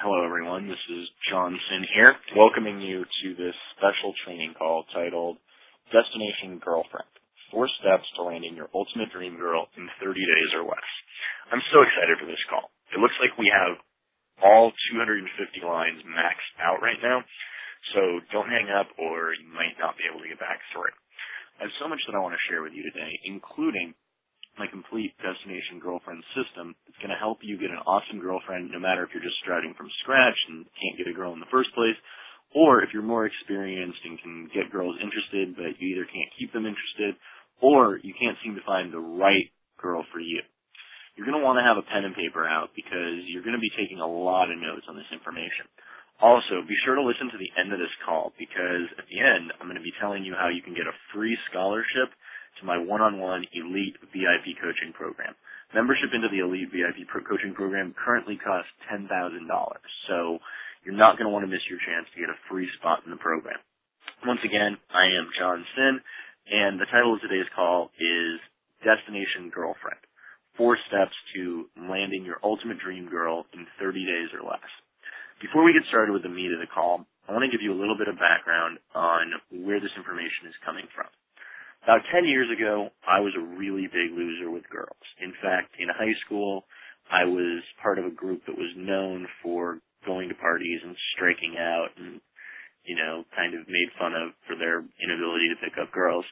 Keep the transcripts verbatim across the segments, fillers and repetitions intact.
Hello, everyone. This is John Sin here, welcoming you to this special training call titled Destination Girlfriend, Four Steps to Landing Your Ultimate Dream Girl in thirty days or less. I'm so excited for this call. It looks like we have all two hundred fifty lines maxed out right now, so don't hang up or you might not be able to get back through. I have so much that I want to share with you today, including my complete Destination Girlfriend system. It's going to help you get an awesome girlfriend no matter if you're just starting from scratch and can't get a girl in the first place, or if you're more experienced and can get girls interested but you either can't keep them interested or you can't seem to find the right girl for you. You're going to want to have a pen and paper out because you're going to be taking a lot of notes on this information. Also, be sure to listen to the end of this call because at the end I'm going to be telling you how you can get a free scholarship to my one-on-one Elite V I P coaching program. Membership into the Elite V I P pro- coaching program currently costs ten thousand dollars, so you're not going to want to miss your chance to get a free spot in the program. Once again, I am John Sin, and the title of today's call is Destination Girlfriend, Four Steps to Landing Your Ultimate Dream Girl in thirty days or less. Before we get started with the meat of the call, I want to give you a little bit of background on where this information is coming from. About ten years ago, I was a really big loser with girls. In fact, in high school, I was part of a group that was known for going to parties and striking out and, you know, kind of made fun of for their inability to pick up girls.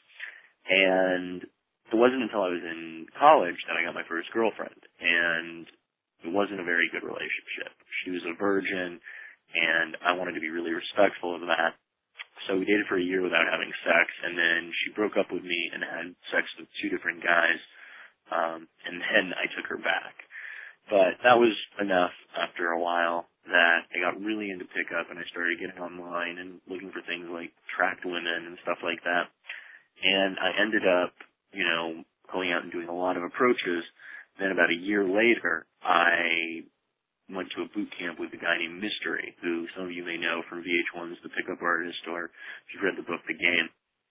And it wasn't until I was in college that I got my first girlfriend. And it wasn't a very good relationship. She was a virgin, and I wanted to be really respectful of that. So we dated for a year without having sex, and then she broke up with me and had sex with two different guys, um, and then I took her back. But that was enough after a while that I got really into pickup, and I started getting online and looking for things like tracked women and stuff like that. And I ended up, you know, going out and doing a lot of approaches. Then about a year later, I went to a boot camp with a guy named Mystery, who some of you may know from V H one's The Pickup Artist, or if you've read the book, The Game.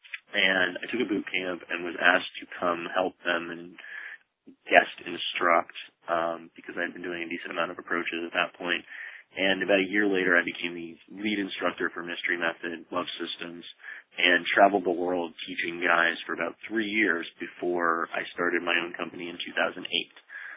And I took a boot camp and was asked to come help them and guest instruct, um, because I'd been doing a decent amount of approaches at that point. And about a year later, I became the lead instructor for Mystery Method, Love Systems, and traveled the world teaching guys for about three years before I started my own company in two thousand eight.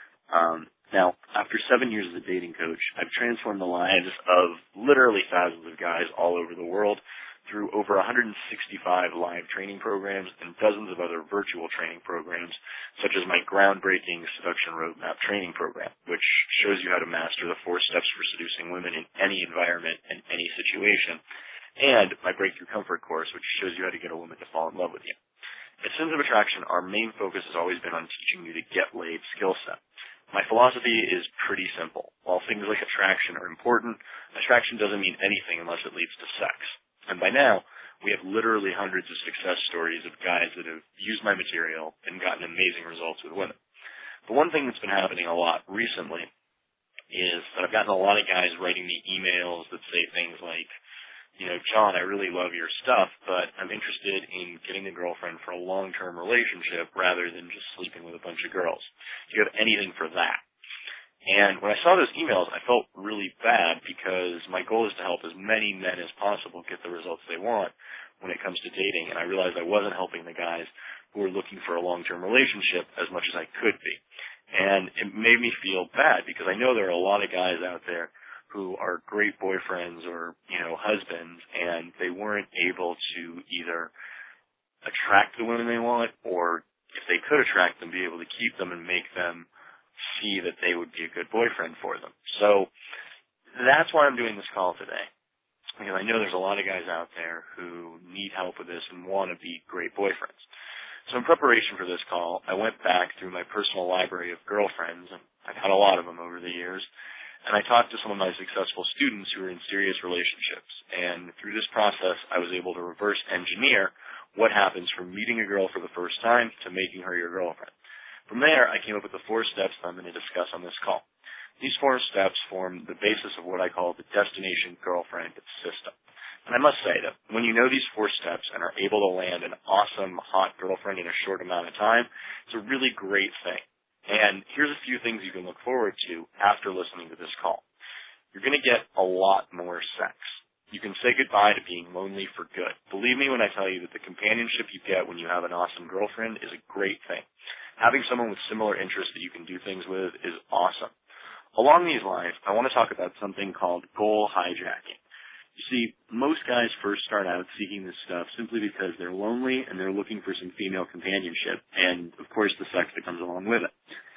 Um, Now, after seven years as a dating coach, I've transformed the lives of literally thousands of guys all over the world through over one hundred sixty-five live training programs and dozens of other virtual training programs, such as my groundbreaking Seduction Roadmap training program, which shows you how to master the four steps for seducing women in any environment and any situation, and my Breakthrough Comfort course, which shows you how to get a woman to fall in love with you. At Sins of Attraction, our main focus has always been on teaching you the get laid skill set. My philosophy is pretty simple. While things like attraction are important, attraction doesn't mean anything unless it leads to sex. And by now, we have literally hundreds of success stories of guys that have used my material and gotten amazing results with women. The one thing that's been happening a lot recently is that I've gotten a lot of guys writing me emails that say things like, you know, John, I really love your stuff, but I'm interested in getting a girlfriend for a long-term relationship rather than just sleeping with a bunch of girls. Do you have anything for that? And when I saw those emails, I felt really bad because my goal is to help as many men as possible get the results they want when it comes to dating, and I realized I wasn't helping the guys who were looking for a long-term relationship as much as I could be. And it made me feel bad because I know there are a lot of guys out there who are great boyfriends or, you know, husbands, and they weren't able to either attract the women they want, or if they could attract them, be able to keep them and make them see that they would be a good boyfriend for them. So that's why I'm doing this call today, because I know there's a lot of guys out there who need help with this and want to be great boyfriends. So in preparation for this call, I went back through my personal library of girlfriends, and I've had a lot of them over the years, and I talked to some of my successful students who are in serious relationships. And through this process, I was able to reverse engineer what happens from meeting a girl for the first time to making her your girlfriend. From there, I came up with the four steps that I'm going to discuss on this call. These four steps form the basis of what I call the Destination Girlfriend system. And I must say that when you know these four steps and are able to land an awesome, hot girlfriend in a short amount of time, it's a really great thing. And here's a few things you can look forward to after listening to this call. you're going to get a lot more sex. You can say goodbye to being lonely for good. Believe me when I tell you that the companionship you get when you have an awesome girlfriend is a great thing. Having someone with similar interests that you can do things with is awesome. Along these lines, I want to talk about something called goal hijacking. You see, most guys first start out seeking this stuff simply because they're lonely and they're looking for some female companionship, and of course the sex that comes along with it.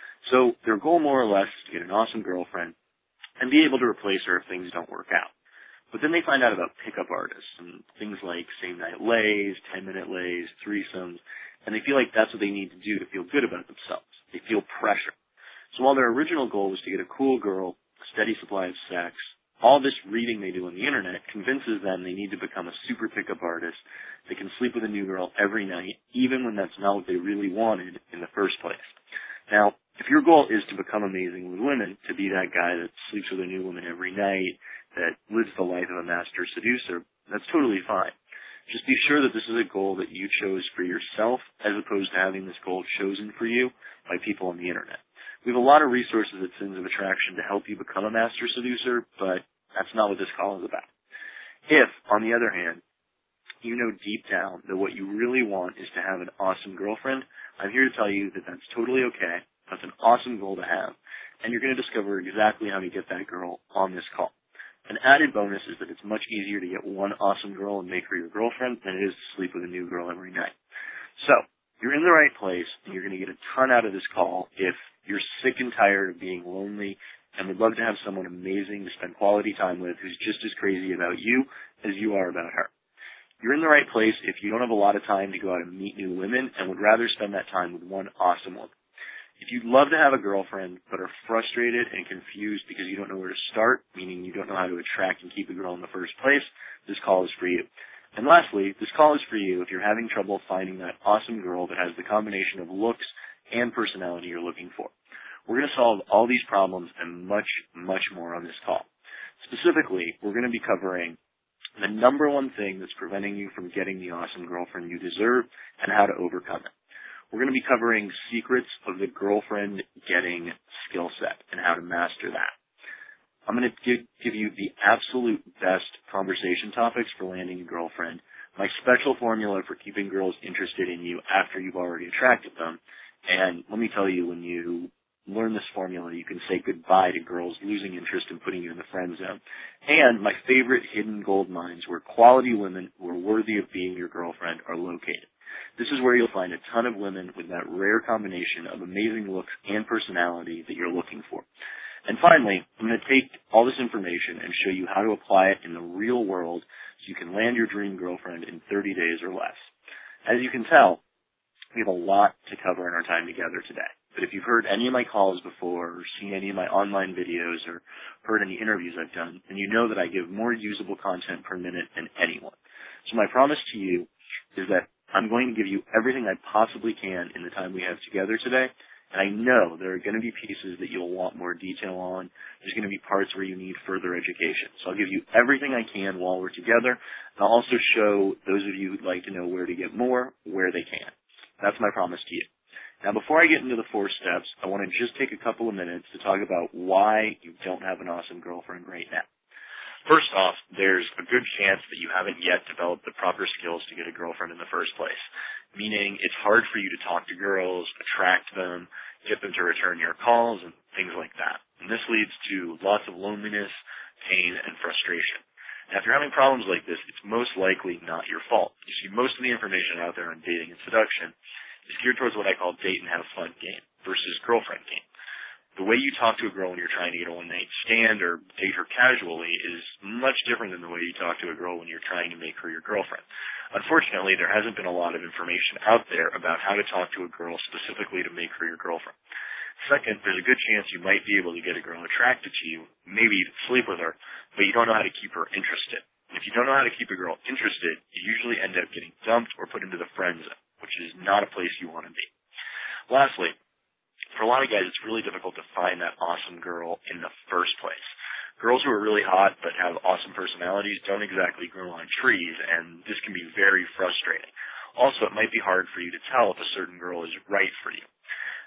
So their goal more or less is to get an awesome girlfriend and be able to replace her if things don't work out. But then they find out about pickup artists and things like same-night lays, ten-minute lays, threesomes, and they feel like that's what they need to do to feel good about themselves. They feel pressure. So while their original goal was to get a cool girl, a steady supply of sex, all this reading they do on the internet convinces them they need to become a super pickup artist that can sleep with a new girl every night, even when that's not what they really wanted in the first place. Now, if your goal is to become amazing with women, to be that guy that sleeps with a new woman every night, that lives the life of a master seducer, that's totally fine. Just be sure that this is a goal that you chose for yourself as opposed to having this goal chosen for you by people on the internet. We have a lot of resources at Sins of Attraction to help you become a master seducer, but that's not what this call is about. If, on the other hand, you know deep down that what you really want is to have an awesome girlfriend, I'm here to tell you that that's totally okay. That's an awesome goal to have, and you're going to discover exactly how to get that girl on this call. An added bonus is that it's much easier to get one awesome girl and make her your girlfriend than it is to sleep with a new girl every night. So, you're in the right place, and you're going to get a ton out of this call if you're sick and tired of being lonely and would love to have someone amazing to spend quality time with who's just as crazy about you as you are about her. You're in the right place if you don't have a lot of time to go out and meet new women and would rather spend that time with one awesome woman. If you'd love to have a girlfriend but are frustrated and confused because you don't know where to start, meaning you don't know how to attract and keep a girl in the first place, this call is for you. And lastly, this call is for you if you're having trouble finding that awesome girl that has the combination of looks and personality you're looking for. We're going to solve all these problems and much, much more on this call. Specifically, we're going to be covering the number one thing that's preventing you from getting the awesome girlfriend you deserve and how to overcome it. We're going to be covering secrets of the girlfriend getting skill set and how to master that. I'm going to give, give you the absolute best conversation topics for landing a girlfriend, my special formula for keeping girls interested in you after you've already attracted them, and let me tell you, when you learn this formula, you can say goodbye to girls losing interest and putting you in the friend zone. And my favorite hidden gold mines where quality women who are worthy of being your girlfriend are located. This is where you'll find a ton of women with that rare combination of amazing looks and personality that you're looking for. And finally, I'm going to take all this information and show you how to apply it in the real world so you can land your dream girlfriend in thirty days or less. As you can tell, we have a lot to cover in our time together today. But if you've heard any of my calls before or seen any of my online videos or heard any interviews I've done, then you know that I give more usable content per minute than anyone. So my promise to you is that I'm going to give you everything I possibly can in the time we have together today, and I know there are going to be pieces that you'll want more detail on. There's going to be parts where you need further education. So I'll give you everything I can while we're together, and I'll also show those of you who'd like to know where to get more, where they can. That's my promise to you. Now, before I get into the four steps, I want to just take a couple of minutes to talk about why you don't have an awesome girlfriend right now. First off, there's a good chance that you haven't yet developed the proper skills to get a girlfriend in the first place, meaning it's hard for you to talk to girls, attract them, get them to return your calls, and things like that. And this leads to lots of loneliness, pain, and frustration. Now, if you're having problems like this, it's most likely not your fault. You see, most of the information out there on dating and seduction is geared towards what I call date and have fun game versus girlfriend game. The way you talk to a girl when you're trying to get a one-night stand or date her casually is much different than the way you talk to a girl when you're trying to make her your girlfriend. Unfortunately, there hasn't been a lot of information out there about how to talk to a girl specifically to make her your girlfriend. Second, there's a good chance you might be able to get a girl attracted to you, maybe even sleep with her, but you don't know how to keep her interested. If you don't know how to keep a girl interested, you usually end up getting dumped or put into the friend zone, which is not a place you want to be. Lastly, for a lot of guys, it's really difficult to find that awesome girl in the first place. Girls who are really hot but have awesome personalities don't exactly grow on trees, and this can be very frustrating. Also, it might be hard for you to tell if a certain girl is right for you.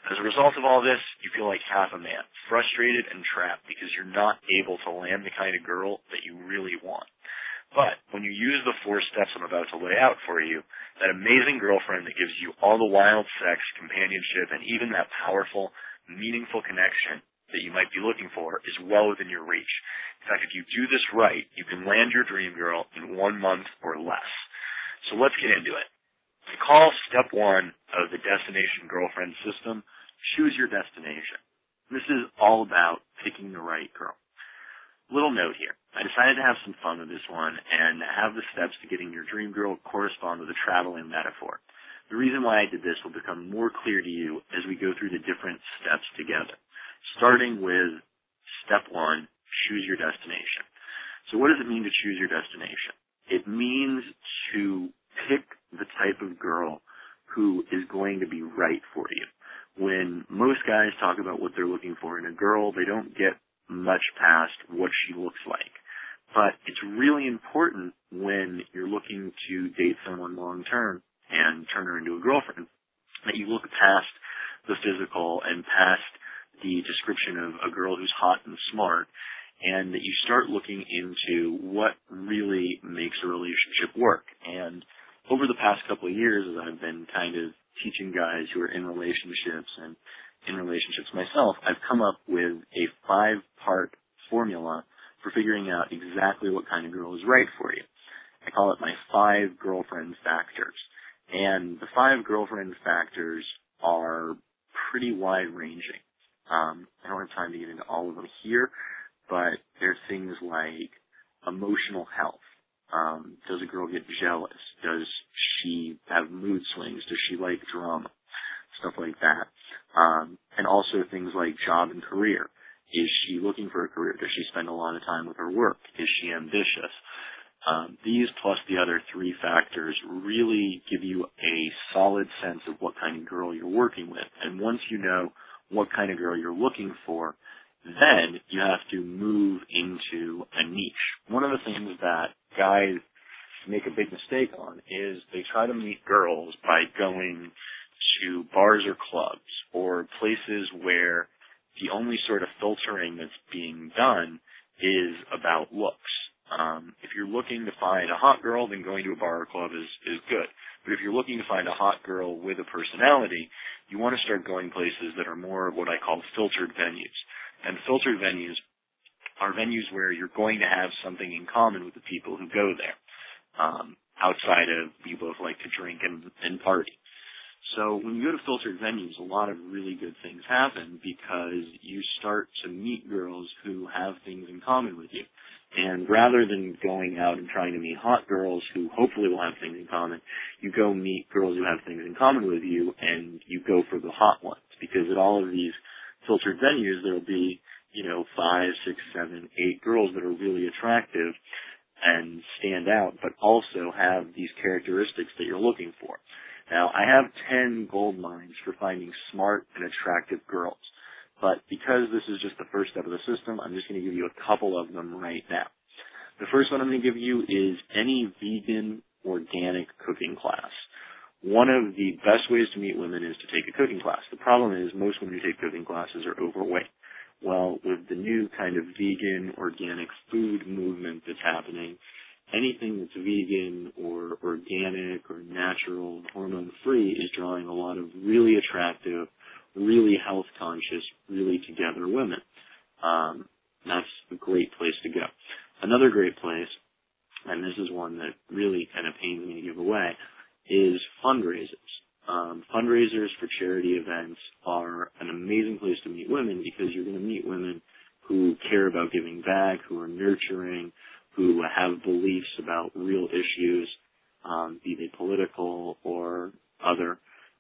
As a result of all this, you feel like half a man, frustrated and trapped because you're not able to land the kind of girl that you really want. But when you use the four steps I'm about to lay out for you, that amazing girlfriend that gives you all the wild sex, companionship, and even that powerful, meaningful connection that you might be looking for is well within your reach. In fact, if you do this right, you can land your dream girl in one month or less. So let's get into it. I call step one of the Destination Girlfriend system, choose your destination. This is all about picking the right girl. Little note here. I decided to have some fun with this one and have the steps to getting your dream girl correspond with a traveling metaphor. The reason why I did this will become more clear to you as we go through the different steps together. Starting with step one, choose your destination. So what does it mean to choose your destination? It means to pick the type of girl who is going to be right for you. When most guys talk about what they're looking for in a girl, they don't get much past what she looks like. But it's really important when you're looking to date someone long term and turn her into a girlfriend that you look past the physical and past the description of a girl who's hot and smart, and that you start looking into what really makes a relationship work. And over the past couple of years, as I've been kind of teaching guys who are in relationships and in relationships myself, I've come up with a five-part formula for figuring out exactly what kind of girl is right for you. I call it my five girlfriend factors. And the five girlfriend factors are pretty wide-ranging. Um, I don't have time to get into all of them here, but there are things like emotional health. Um, does a girl get jealous? Does she have mood swings? Does she like drama? Stuff like that. Um, and also things like job and career. Is she looking for a career? Does she spend a lot of time with her work? Is she ambitious? Um, these plus the other three factors really give you a solid sense of what kind of girl you're working with. And once you know what kind of girl you're looking for, then you have to move into a niche. One of the things that guys make a big mistake on is they try to meet girls by going to bars or clubs or places where the only sort of filtering that's being done is about looks. Um, if you're looking to find a hot girl, then going to a bar or club is, is good. But if you're looking to find a hot girl with a personality, you want to start going places that are more what I call filtered venues. And filtered venues are venues where you're going to have something in common with the people who go there, um, outside of you both like to drink and, and party. So when you go to filtered venues, a lot of really good things happen because you start to meet girls who have things in common with you. And rather than going out and trying to meet hot girls who hopefully will have things in common, you go meet girls who have things in common with you and you go for the hot ones. Because at all of these filtered venues, there will be, you know, five, six, seven, eight girls that are really attractive and stand out, but also have these characteristics that you're looking for. Now, I have ten gold mines for finding smart and attractive girls. But because this is just the first step of the system, I'm just going to give you a couple of them right now. The first one I'm going to give you is any vegan organic cooking class. One of the best ways to meet women is to take a cooking class. The problem is most women who take cooking classes are overweight. Well, with the new kind of vegan organic food movement that's happening, anything that's vegan or organic or natural, hormone-free is drawing a lot of really attractive, really health-conscious, really together women. Um, that's a great place to go. Another great place, and this is one that really kind of pains me to give away, is fundraisers. Um, fundraisers for charity events are an amazing place to meet women because you're going to meet women who care about giving back, who are nurturing, who have beliefs about real issues, um, be they political or other.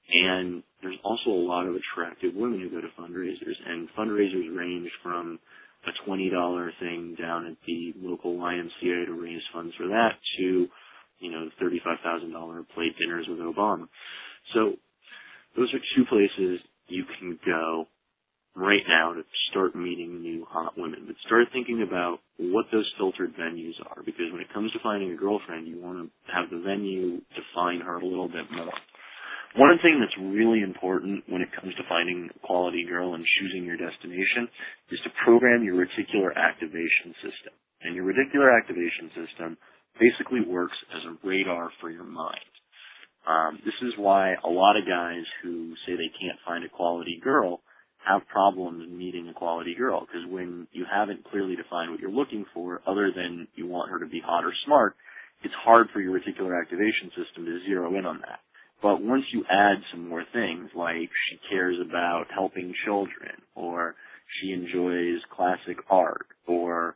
And there's also a lot of attractive women who go to fundraisers, and fundraisers range from a twenty dollars thing down at the local Y M C A to raise funds for that to, you know, thirty-five thousand dollars plate dinners with Obama. So those are two places you can go right now to start meeting new hot women. But start thinking about what those filtered venues are, because when it comes to finding a girlfriend, you want to have the venue define her a little bit more. One thing that's really important when it comes to finding a quality girl and choosing your destination is to program your reticular activation system. And your reticular activation system basically works as a radar for your mind. Um, this is why a lot of guys who say they can't find a quality girl have problems meeting a quality girl, because when you haven't clearly defined what you're looking for, other than you want her to be hot or smart, it's hard for your reticular activation system to zero in on that. But once you add some more things, like she cares about helping children, or she enjoys classic art, or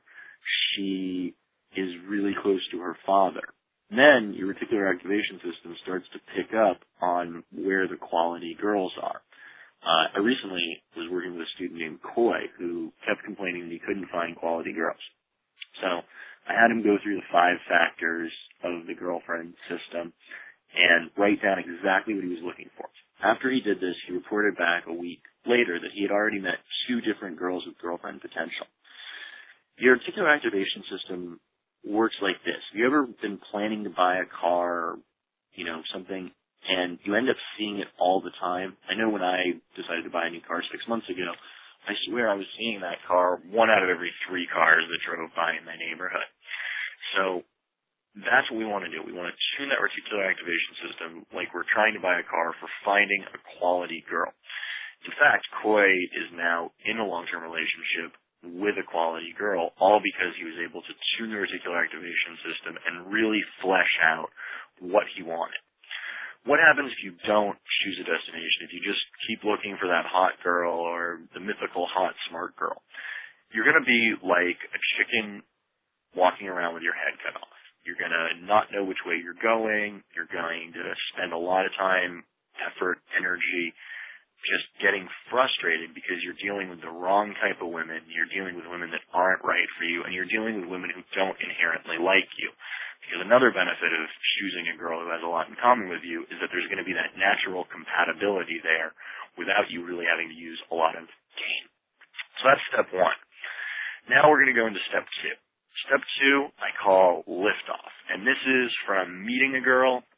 she is really close to her father, then your reticular activation system starts to pick up on where the quality girls are. Uh, I recently was working with a student named Coy who kept complaining that he couldn't find quality girls. So I had him go through the five factors of the girlfriend system and write down exactly what he was looking for. After he did this, he reported back a week later that he had already met two different girls with girlfriend potential. The reticular activation system works like this. Have you ever been planning to buy a car or, you know, something, and you end up seeing it all the time? I know when I decided to buy a new car six months ago, I swear I was seeing that car one out of every three cars that drove by in my neighborhood. So that's what we want to do. We want to tune that reticular activation system like we're trying to buy a car for finding a quality girl. In fact, Coy is now in a long-term relationship with a quality girl, all because he was able to tune the reticular activation system and really flesh out what he wanted. What happens if you don't choose a destination, if you just keep looking for that hot girl or the mythical hot smart girl? You're going to be like a chicken walking around with your head cut off. You're going to not know which way you're going. You're going to spend a lot of time, effort, energy just getting frustrated because you're dealing with the wrong type of women. You're dealing with women that aren't right for you, and you're dealing with women who don't inherently like you. Because another benefit of choosing a girl who has a lot in common with you is that there's going to be that natural compatibility there without you really having to use a lot of game. So that's step one. Now we're going to go into step two. Step two I call liftoff, and this is from meeting a girl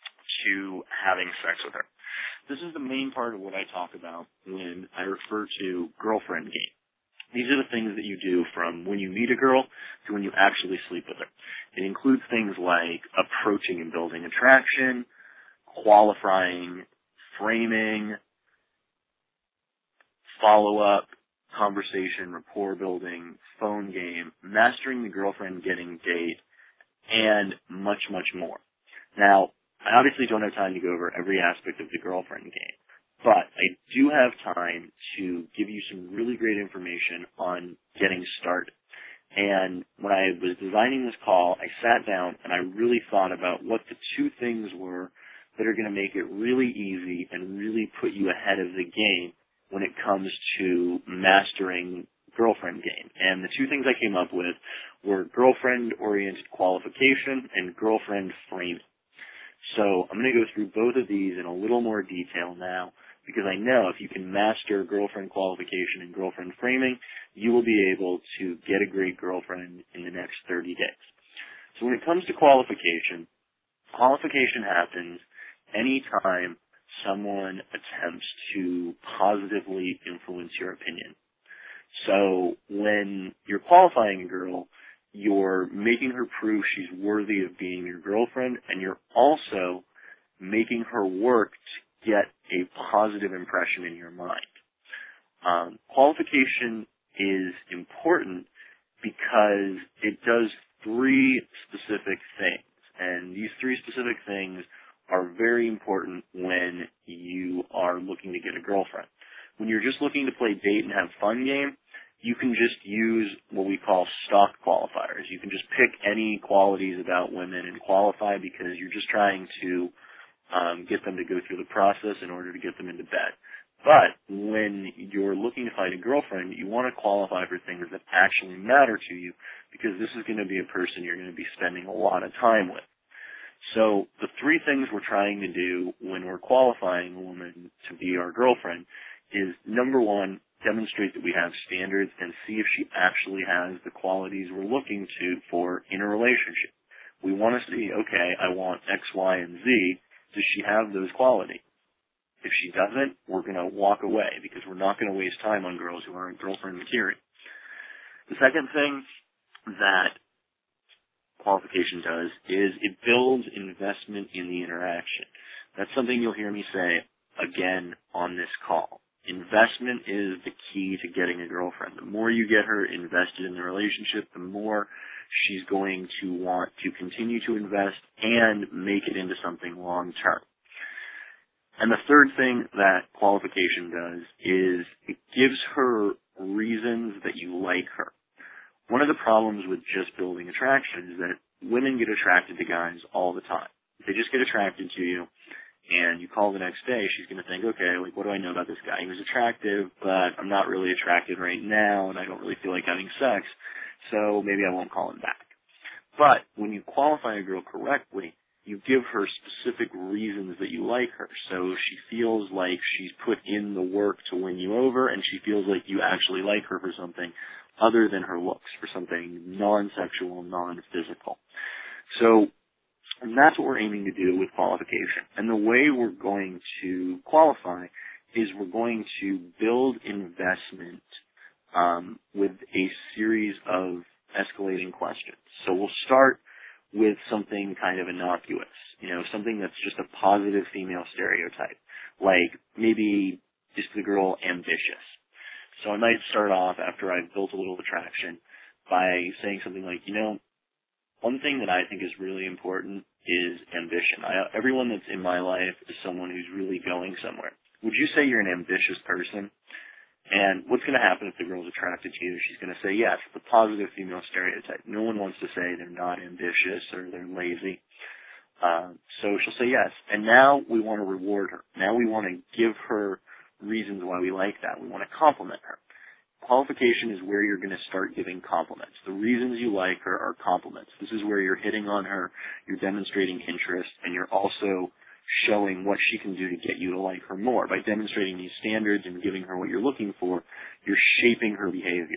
to having sex with her. This is the main part of what I talk about when I refer to girlfriend game. These are the things that you do from when you meet a girl to when you actually sleep with her. It includes things like approaching and building attraction, qualifying, framing, follow-up, conversation, rapport building, phone game, mastering the girlfriend getting date, and much, much more. Now, I obviously don't have time to go over every aspect of the girlfriend game, but I do have time to give you some really great information on getting started. And when I was designing this call, I sat down and I really thought about what the two things were that are going to make it really easy and really put you ahead of the game when it comes to mastering girlfriend game. And the two things I came up with were girlfriend-oriented qualification and girlfriend framing. So I'm going to go through both of these in a little more detail now, because I know if you can master girlfriend qualification and girlfriend framing, you will be able to get a great girlfriend in the next thirty days. So when it comes to qualification, qualification happens anytime someone attempts to positively influence your opinion. So when you're qualifying a girl, you're making her prove she's worthy of being your girlfriend, and you're also making her work to get a positive impression in your mind. Um, qualification is important because it does three specific things, and these three specific things are very important when you are looking to get a girlfriend. When you're just looking to play date and have fun game, you can just use what we call stock qualifiers. You can just pick any qualities about women and qualify because you're just trying to um, get them to go through the process in order to get them into bed. But when you're looking to find a girlfriend, you want to qualify for things that actually matter to you, because this is going to be a person you're going to be spending a lot of time with. So the three things we're trying to do when we're qualifying a woman to be our girlfriend is, number one, demonstrate that we have standards and see if she actually has the qualities we're looking to for in a relationship. We want to see, okay, I want X, Y, and Z. Does she have those qualities? If she doesn't, we're going to walk away because we're not going to waste time on girls who aren't girlfriend material. The second thing that qualification does is it builds investment in the interaction. That's something you'll hear me say again on this call. Investment is the key to getting a girlfriend. The more you get her invested in the relationship, the more she's going to want to continue to invest and make it into something long term. And the third thing that qualification does is it gives her reasons that you like her. One of the problems with just building attraction is that women get attracted to guys all the time. They just get attracted to you, and you call the next day, she's going to think, okay, like, what do I know about this guy? He was attractive, but I'm not really attracted right now, and I don't really feel like having sex, so maybe I won't call him back. But when you qualify a girl correctly, you give her specific reasons that you like her. So she feels like she's put in the work to win you over, and she feels like you actually like her for something other than her looks, for something non-sexual, non-physical. So that's what we're aiming to do with qualification. And the way we're going to qualify is we're going to build investment um, with a series of escalating questions. So we'll start with something kind of innocuous, you know, something that's just a positive female stereotype, like maybe is the girl ambitious? So I might start off after I've built a little attraction by saying something like, you know, one thing that I think is really important is ambition. I, everyone that's in my life is someone who's really going somewhere. Would you say you're an ambitious person? And what's going to happen if the girl's attracted to you? She's going to say yes. It's a positive female stereotype. No one wants to say they're not ambitious or they're lazy. Uh, so she'll say yes. And now we want to reward her. Now we want to give her reasons why we like that. We want to compliment her. Qualification is where you're going to start giving compliments. The reasons you like her are compliments. This is where you're hitting on her, you're demonstrating interest, and you're also showing what she can do to get you to like her more. By demonstrating these standards and giving her what you're looking for, you're shaping her behavior.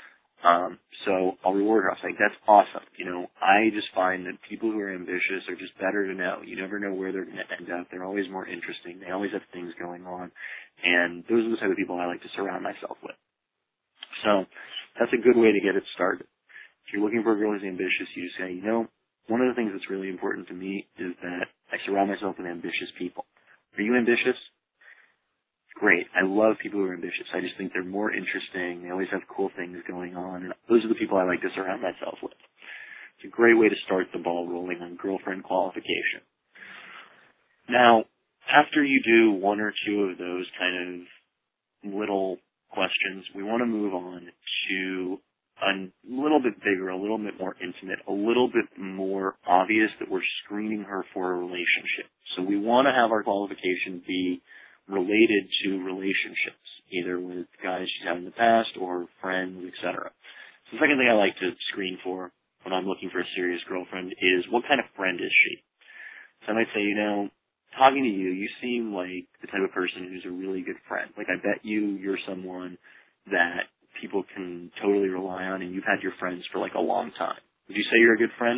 Um, so I'll reward her. I'll say, that's awesome. You know, I just find that people who are ambitious are just better to know. You never know where they're going to end up. They're always more interesting. They always have things going on. And those are the type of people I like to surround myself with. So that's a good way to get it started. If you're looking for a girl who's ambitious, you just say, you know, one of the things that's really important to me is that I surround myself with ambitious people. Are you ambitious? Great. I love people who are ambitious. I just think they're more interesting. They always have cool things going on. And those are the people I like to surround myself with. It's a great way to start the ball rolling on girlfriend qualification. Now, after you do one or two of those kind of little questions, we want to move on to a little bit bigger, a little bit more intimate, a little bit more obvious that we're screening her for a relationship. So we want to have our qualification be related to relationships, either with guys she's had in the past or friends, et cetera. So the second thing I like to screen for when I'm looking for a serious girlfriend is what kind of friend is she? So I might say, you know, talking to you, you seem like the type of person who's a really good friend. Like, I bet you you're someone that people can totally rely on, and you've had your friends for, like, a long time. Would you say you're a good friend?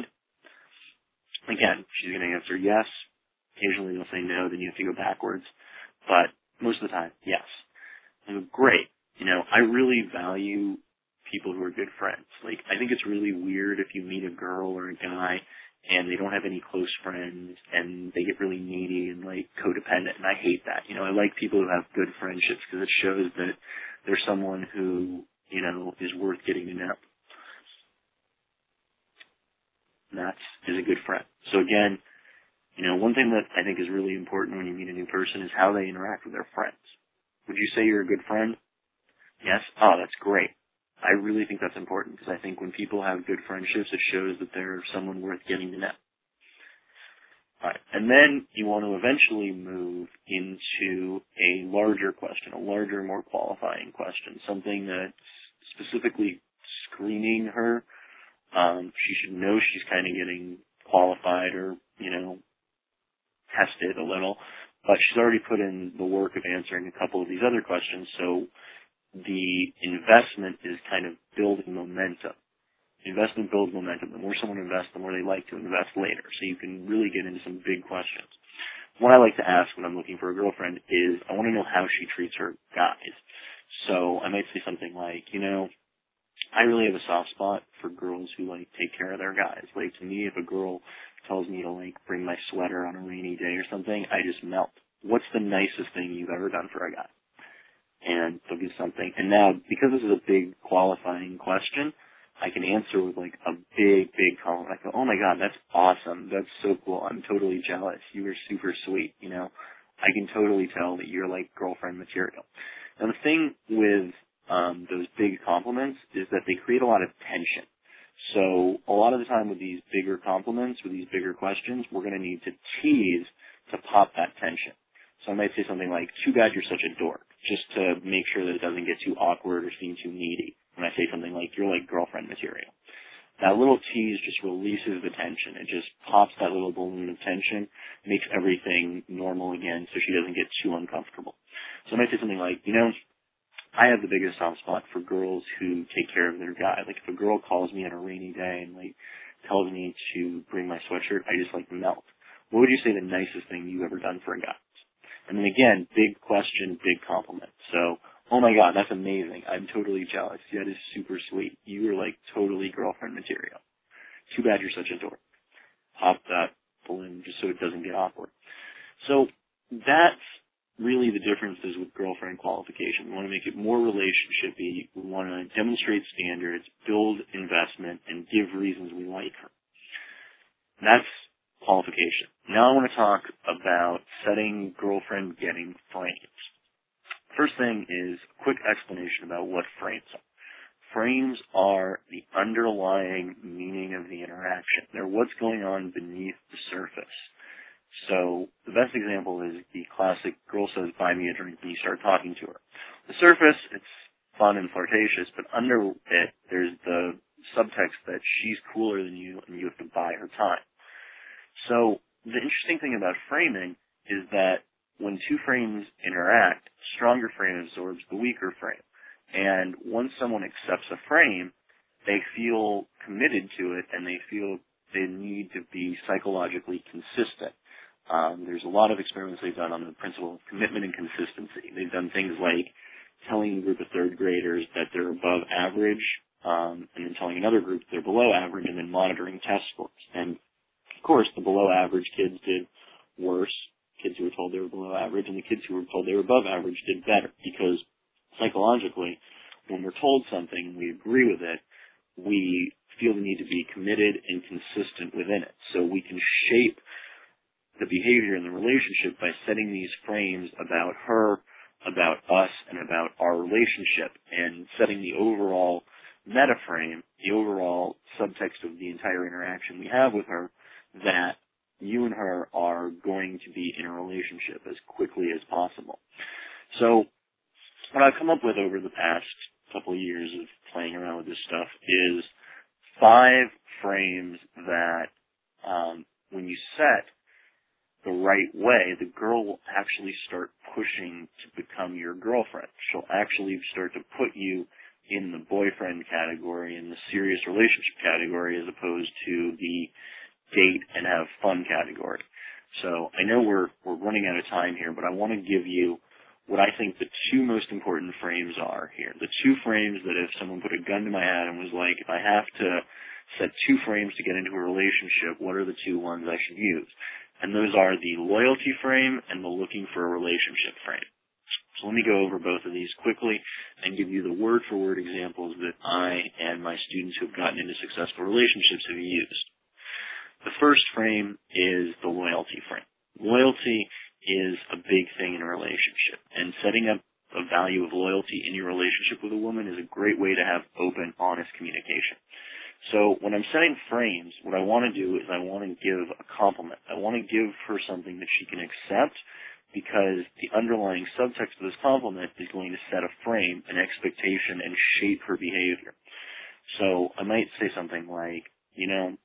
Again, she's going to answer yes. Occasionally you'll say no, then you have to go backwards. But most of the time, yes. I go, great. You know, I really value people who are good friends. Like, I think it's really weird if you meet a girl or a guy and they don't have any close friends, and they get really needy and, like, codependent, and I hate that. You know, I like people who have good friendships because it shows that they're someone who, you know, is worth getting to know. And that is a good friend. So, again, you know, one thing that I think is really important when you meet a new person is how they interact with their friends. Would you say you're a good friend? Yes? Oh, that's great. I really think that's important because I think when people have good friendships, it shows that they're someone worth getting to know. All right. And then you want to eventually move into a larger question, a larger, more qualifying question, something that's specifically screening her. Um, she should know she's kind of getting qualified or, you know, tested a little, but she's already put in the work of answering a couple of these other questions, so the investment is kind of building momentum. Investment builds momentum. The more someone invests, the more they like to invest later. So you can really get into some big questions. what I like to ask when I'm looking for a girlfriend is I want to know how she treats her guys. So I might say something like, you know, I really have a soft spot for girls who, like, take care of their guys. Like, to me, if a girl tells me to, like, bring my sweater on a rainy day or something, I just melt. What's the nicest thing you've ever done for a guy? And they'll give something. And now, because this is a big qualifying question, I can answer with, like, a big, big compliment. I go, oh, my God, that's awesome. That's so cool. I'm totally jealous. You are super sweet, you know. I can totally tell that you're, like, girlfriend material. Now, the thing with um, those big compliments is that they create a lot of tension. So a lot of the time with these bigger compliments, with these bigger questions, we're going to need to tease to pop that tension. So I might say something like, too bad you're such a dork, just to make sure that it doesn't get too awkward or seem too needy. When I say something like, you're like girlfriend material. That little tease just releases the tension. It just pops that little balloon of tension, makes everything normal again so she doesn't get too uncomfortable. So I might say something like, you know, I have the biggest soft spot for girls who take care of their guy. Like, if a girl calls me on a rainy day and, like, tells me to bring my sweatshirt, I just, like, melt. What would you say the nicest thing you've ever done for a guy? And then again, big question, big compliment. So, oh my God, that's amazing. I'm totally jealous. That is super sweet. You are, like, totally girlfriend material. Too bad you're such a dork. Pop that balloon just so it doesn't get awkward. So, that's really the differences with girlfriend qualification. We want to make it more relationshipy. We want to demonstrate standards, build investment, and give reasons we like her. That's qualification. Now I want to talk about setting girlfriend getting frames. First thing is a quick explanation about what frames are. Frames are the underlying meaning of the interaction. They're what's going on beneath the surface. So the best example is the classic girl says, buy me a drink, and you start talking to her. The surface, it's fun and flirtatious, but under it, there's the subtext that she's cooler than you and you have to buy her time. So the interesting thing about framing is that when two frames interact, the stronger frame absorbs the weaker frame. And once someone accepts a frame, they feel committed to it and they feel they need to be psychologically consistent. Um, there's a lot of experiments they've done on the principle of commitment and consistency. They've done things like telling a group of third graders that they're above average, um, and then telling another group they're below average, and then monitoring test scores. And, of course, the below average kids did worse, kids who were told they were below average, and the kids who were told they were above average did better, because psychologically, when we're told something and we agree with it, we feel the need to be committed and consistent within it. So we can shape the behavior in the relationship by setting these frames about her, about us, and about our relationship, and setting the overall meta frame, the overall subtext of the entire interaction we have with her, that you and her are going to be in a relationship as quickly as possible. So what I've come up with over the past couple of years of playing around with this stuff is five frames that um, when you set the right way, the girl will actually start pushing to become your girlfriend. She'll actually start to put you in the boyfriend category, in the serious relationship category, as opposed to the date and have fun category. So I know we're we're running out of time here, but I want to give you what I think the two most important frames are here. The two frames that if someone put a gun to my head and was like, if I have to set two frames to get into a relationship, what are the two ones I should use? And those are the loyalty frame and the looking for a relationship frame. So let me go over both of these quickly and give you the word-for-word examples that I and my students who have gotten into successful relationships have used. The first frame is the loyalty frame. Loyalty is a big thing in a relationship, and setting up a value of loyalty in your relationship with a woman is a great way to have open, honest communication. So when I'm setting frames, what I want to do is I want to give a compliment. I want to give her something that she can accept, because the underlying subtext of this compliment is going to set a frame, an expectation, and shape her behavior. So I might say something like, you know,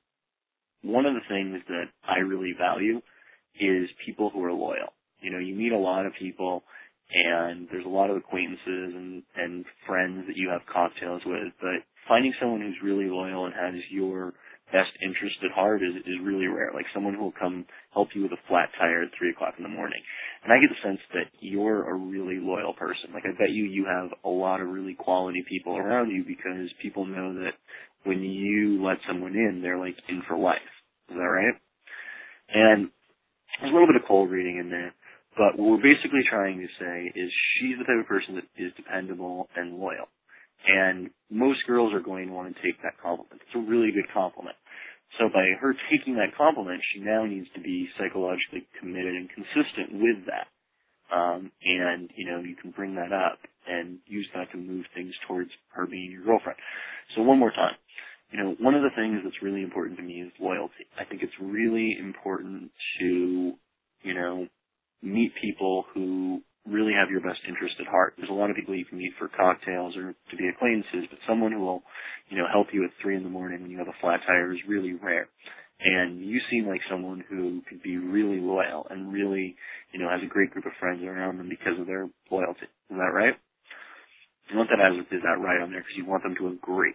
one of the things that I really value is people who are loyal. You know, you meet a lot of people, and there's a lot of acquaintances and, and friends that you have cocktails with, but finding someone who's really loyal and has your best interest at heart is, is really rare. Like someone who will come help you with a flat tire at three o'clock in the morning. And I get the sense that you're a really loyal person. Like I bet you you have a lot of really quality people around you because people know that when you let someone in, they're like in for life. Is that right? And there's a little bit of cold reading in there. But what we're basically trying to say is she's the type of person that is dependable and loyal. And most girls are going to want to take that compliment. It's a really good compliment. So by her taking that compliment, she now needs to be psychologically committed and consistent with that. Um, and, you know, you can bring that up and use that to move things towards her being your girlfriend. So one more time. You know, one of the things that's really important to me is loyalty. I think it's really important to, you know, meet people who really have your best interest at heart. There's a lot of people you can meet for cocktails or to be acquaintances, but someone who will, you know, help you at three in the morning when you have a flat tire is really rare. And you seem like someone who could be really loyal and really, you know, has a great group of friends around them because of their loyalty. Is that right? You want that as is that right on there because you want them to agree.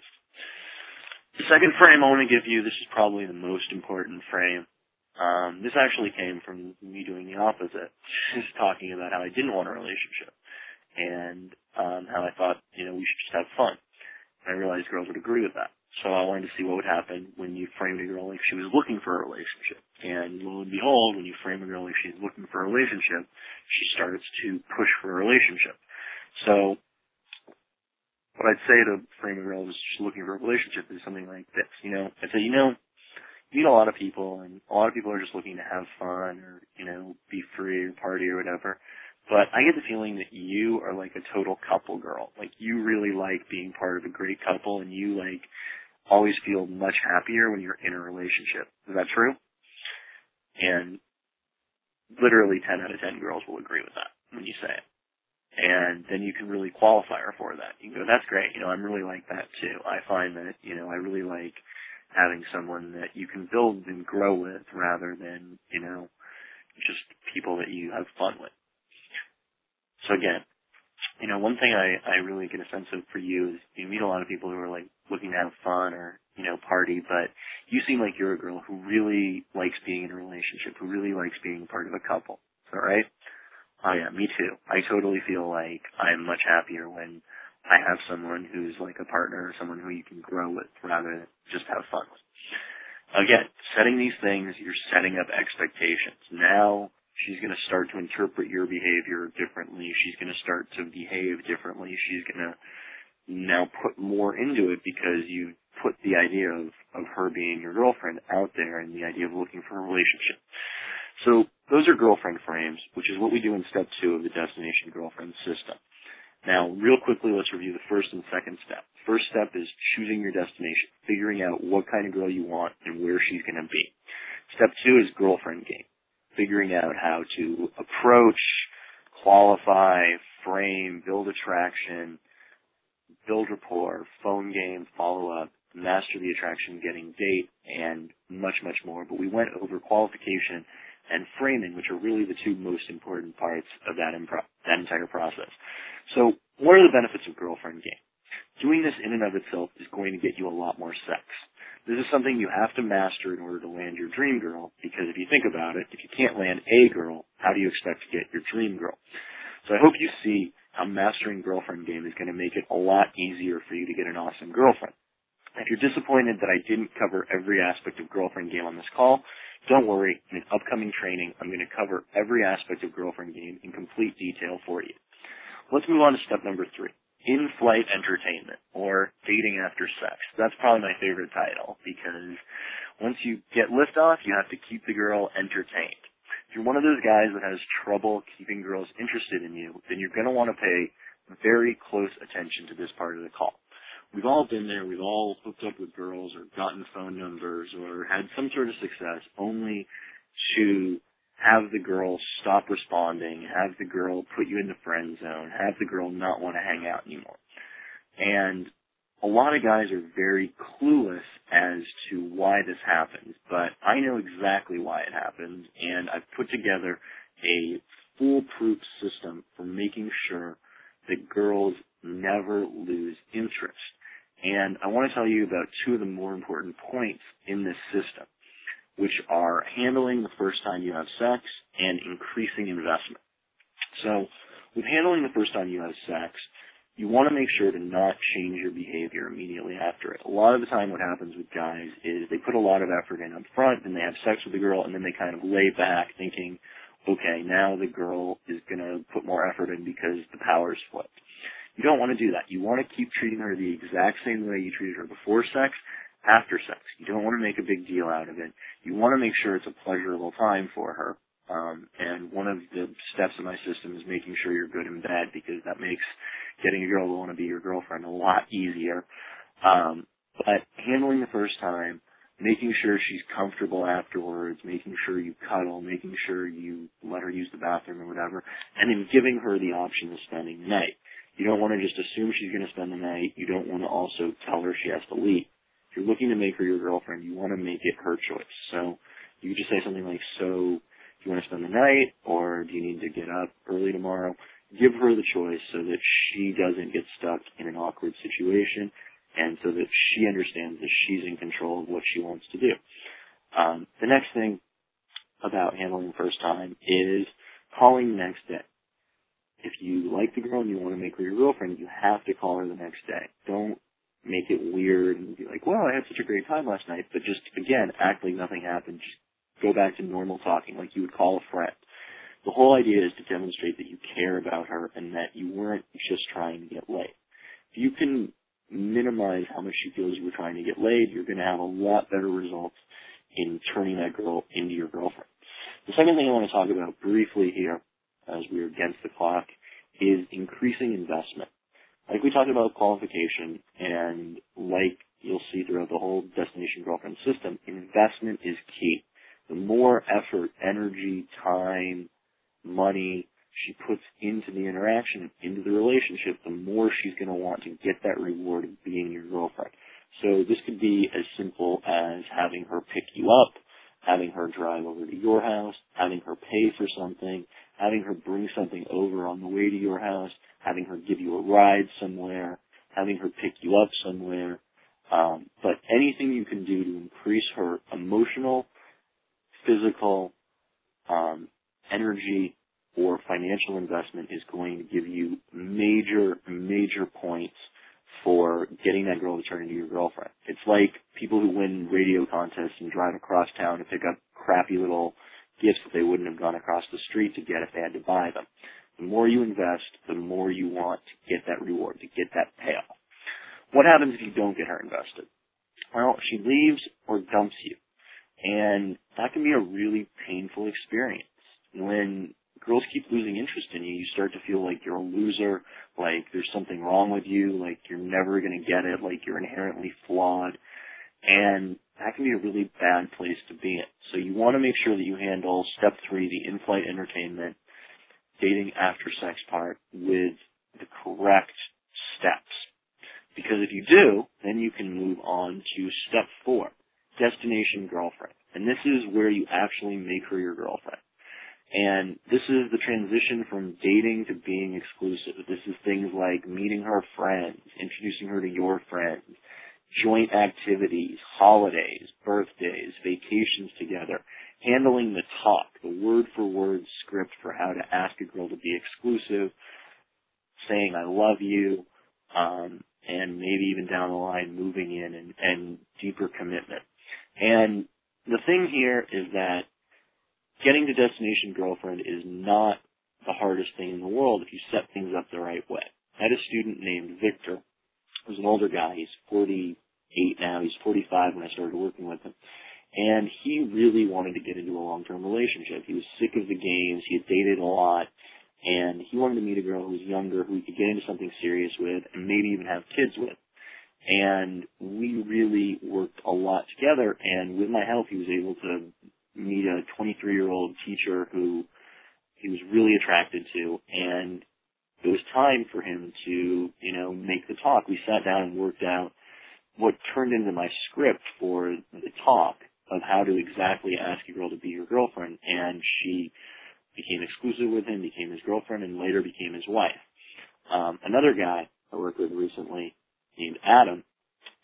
The second frame I want to give you, this is probably the most important frame. Um, this actually came from me doing the opposite, just talking about how I didn't want a relationship and um, how I thought, you know, we should just have fun. And I realized girls would agree with that. So I wanted to see what would happen when you framed a girl like she was looking for a relationship. And lo and behold, when you frame a girl like she's looking for a relationship, she starts to push for a relationship. So what I'd say to frame a girl who's just looking for a relationship is something like this. You know, I'd say, you know, you meet a lot of people, and a lot of people are just looking to have fun or, you know, be free or party or whatever. But I get the feeling that you are like a total couple girl. Like, you really like being part of a great couple, and you, like, always feel much happier when you're in a relationship. Is that true? And literally ten out of ten girls will agree with that when you say it. And then you can really qualify her for that. You can go, that's great. You know, I'm really like that too. I find that, you know, I really like having someone that you can build and grow with rather than, you know, just people that you have fun with. So again, you know, one thing I, I really get a sense of for you is you meet a lot of people who are like looking to have fun or, you know, party, but you seem like you're a girl who really likes being in a relationship, who really likes being part of a couple. Is that right? Oh yeah, me too. I totally feel like I'm much happier when I have someone who's like a partner or someone who you can grow with rather than just have fun with. Again, setting these things, you're setting up expectations. Now she's going to start to interpret your behavior differently. She's going to start to behave differently. She's going to now put more into it because you put the idea of, of her being your girlfriend out there and the idea of looking for a relationship. So those are girlfriend frames, which is what we do in step two of the Destination Girlfriend system. Now, real quickly, let's review the first and second step. First step is choosing your destination, figuring out what kind of girl you want and where she's going to be. Step two is girlfriend game, figuring out how to approach, qualify, frame, build attraction, build rapport, phone game, follow up, master the attraction, getting date, and much, much more. But we went over qualification and framing, which are really the two most important parts of that, impro- that entire process. So what are the benefits of girlfriend game? Doing this in and of itself is going to get you a lot more sex. This is something you have to master in order to land your dream girl, because if you think about it, if you can't land a girl, how do you expect to get your dream girl? So I hope you see how mastering girlfriend game is going to make it a lot easier for you to get an awesome girlfriend. If you're disappointed that I didn't cover every aspect of girlfriend game on this call, don't worry. In an upcoming training, I'm going to cover every aspect of girlfriend game in complete detail for you. Let's move on to step number three, in-flight entertainment, or dating after sex. That's probably my favorite title, because once you get liftoff, you have to keep the girl entertained. If you're one of those guys that has trouble keeping girls interested in you, then you're going to want to pay very close attention to this part of the call. We've all been there. We've all hooked up with girls or gotten phone numbers or had some sort of success only to have the girl stop responding, have the girl put you in the friend zone, have the girl not want to hang out anymore. And a lot of guys are very clueless as to why this happens, but I know exactly why it happens, and I've put together a foolproof system for making sure that girls never lose interest. And I want to tell you about two of the more important points in this system, which are handling the first time you have sex and increasing investment. So with handling the first time you have sex, you want to make sure to not change your behavior immediately after it. A lot of the time what happens with guys is they put a lot of effort in up front, and they have sex with the girl, and then they kind of lay back thinking, okay, now the girl is going to put more effort in because the power's flipped. You don't want to do that. You want to keep treating her the exact same way you treated her before sex, after sex. You don't want to make a big deal out of it. You want to make sure it's a pleasurable time for her. Um, and one of the steps in my system is making sure you're good in bed, because that makes getting a girl to want to be your girlfriend a lot easier. Um, but handling the first time, making sure she's comfortable afterwards, making sure you cuddle, making sure you let her use the bathroom or whatever, and then giving her the option of spending the night. You don't want to just assume she's going to spend the night. You don't want to also tell her she has to leave. If you're looking to make her your girlfriend, you want to make it her choice. So you could just say something like, so do you want to spend the night, or do you need to get up early tomorrow? Give her the choice so that she doesn't get stuck in an awkward situation, and so that she understands that she's in control of what she wants to do. Um, the next thing about handling the first time is calling the next day. If you like the girl and you want to make her your girlfriend, you have to call her the next day. Don't make it weird and be like, well, I had such a great time last night, but just, again, act like nothing happened. Just go back to normal talking like you would call a friend. The whole idea is to demonstrate that you care about her and that you weren't just trying to get laid. If you can minimize how much she feels you were trying to get laid, you're going to have a lot better results in turning that girl into your girlfriend. The second thing I want to talk about briefly here, as we're against the clock, is increasing investment. Like we talked about qualification, and like you'll see throughout the whole Destination Girlfriend system, investment is key. The more effort, energy, time, money she puts into the interaction, into the relationship, the more she's going to want to get that reward of being your girlfriend. So this could be as simple as having her pick you up, having her drive over to your house, having her pay for something, having her bring something over on the way to your house, having her give you a ride somewhere, having her pick you up somewhere. Um, but anything you can do to increase her emotional, physical, um, energy, or financial investment is going to give you major, major points for getting that girl to turn into your girlfriend. It's like people who win radio contests and drive across town to pick up crappy little gifts that they wouldn't have gone across the street to get if they had to buy them. The more you invest, the more you want to get that reward, to get that payoff. What happens if you don't get her invested? Well, she leaves or dumps you. And that can be a really painful experience. When girls keep losing interest in you, you start to feel like you're a loser, like there's something wrong with you, like you're never going to get it, like you're inherently flawed. And that can be a really bad place to be in. So you want to make sure that you handle step three, the in-flight entertainment, dating after sex part, with the correct steps. Because if you do, then you can move on to step four, destination girlfriend. And this is where you actually make her your girlfriend. And this is the transition from dating to being exclusive. This is things like meeting her friends, introducing her to your friends, joint activities, holidays, birthdays, vacations together, handling the talk, the word-for-word script for how to ask a girl to be exclusive, saying I love you, um, and maybe even down the line moving in and, and deeper commitment. And the thing here is that getting to destination girlfriend is not the hardest thing in the world if you set things up the right way. I had a student named Victor, who's an older guy. He's forty-eight now. He's forty-five when I started working with him. And he really wanted to get into a long-term relationship. He was sick of the games. He had dated a lot. And he wanted to meet a girl who was younger, who he could get into something serious with, and maybe even have kids with. And we really worked a lot together. And with my help, he was able to meet a twenty-three-year-old teacher who he was really attracted to. And it was time for him to, you know, make the talk. We sat down and worked out what turned into my script for the talk of how to exactly ask a girl to be your girlfriend. And she became exclusive with him, became his girlfriend, and later became his wife. Um, another guy I worked with recently named Adam,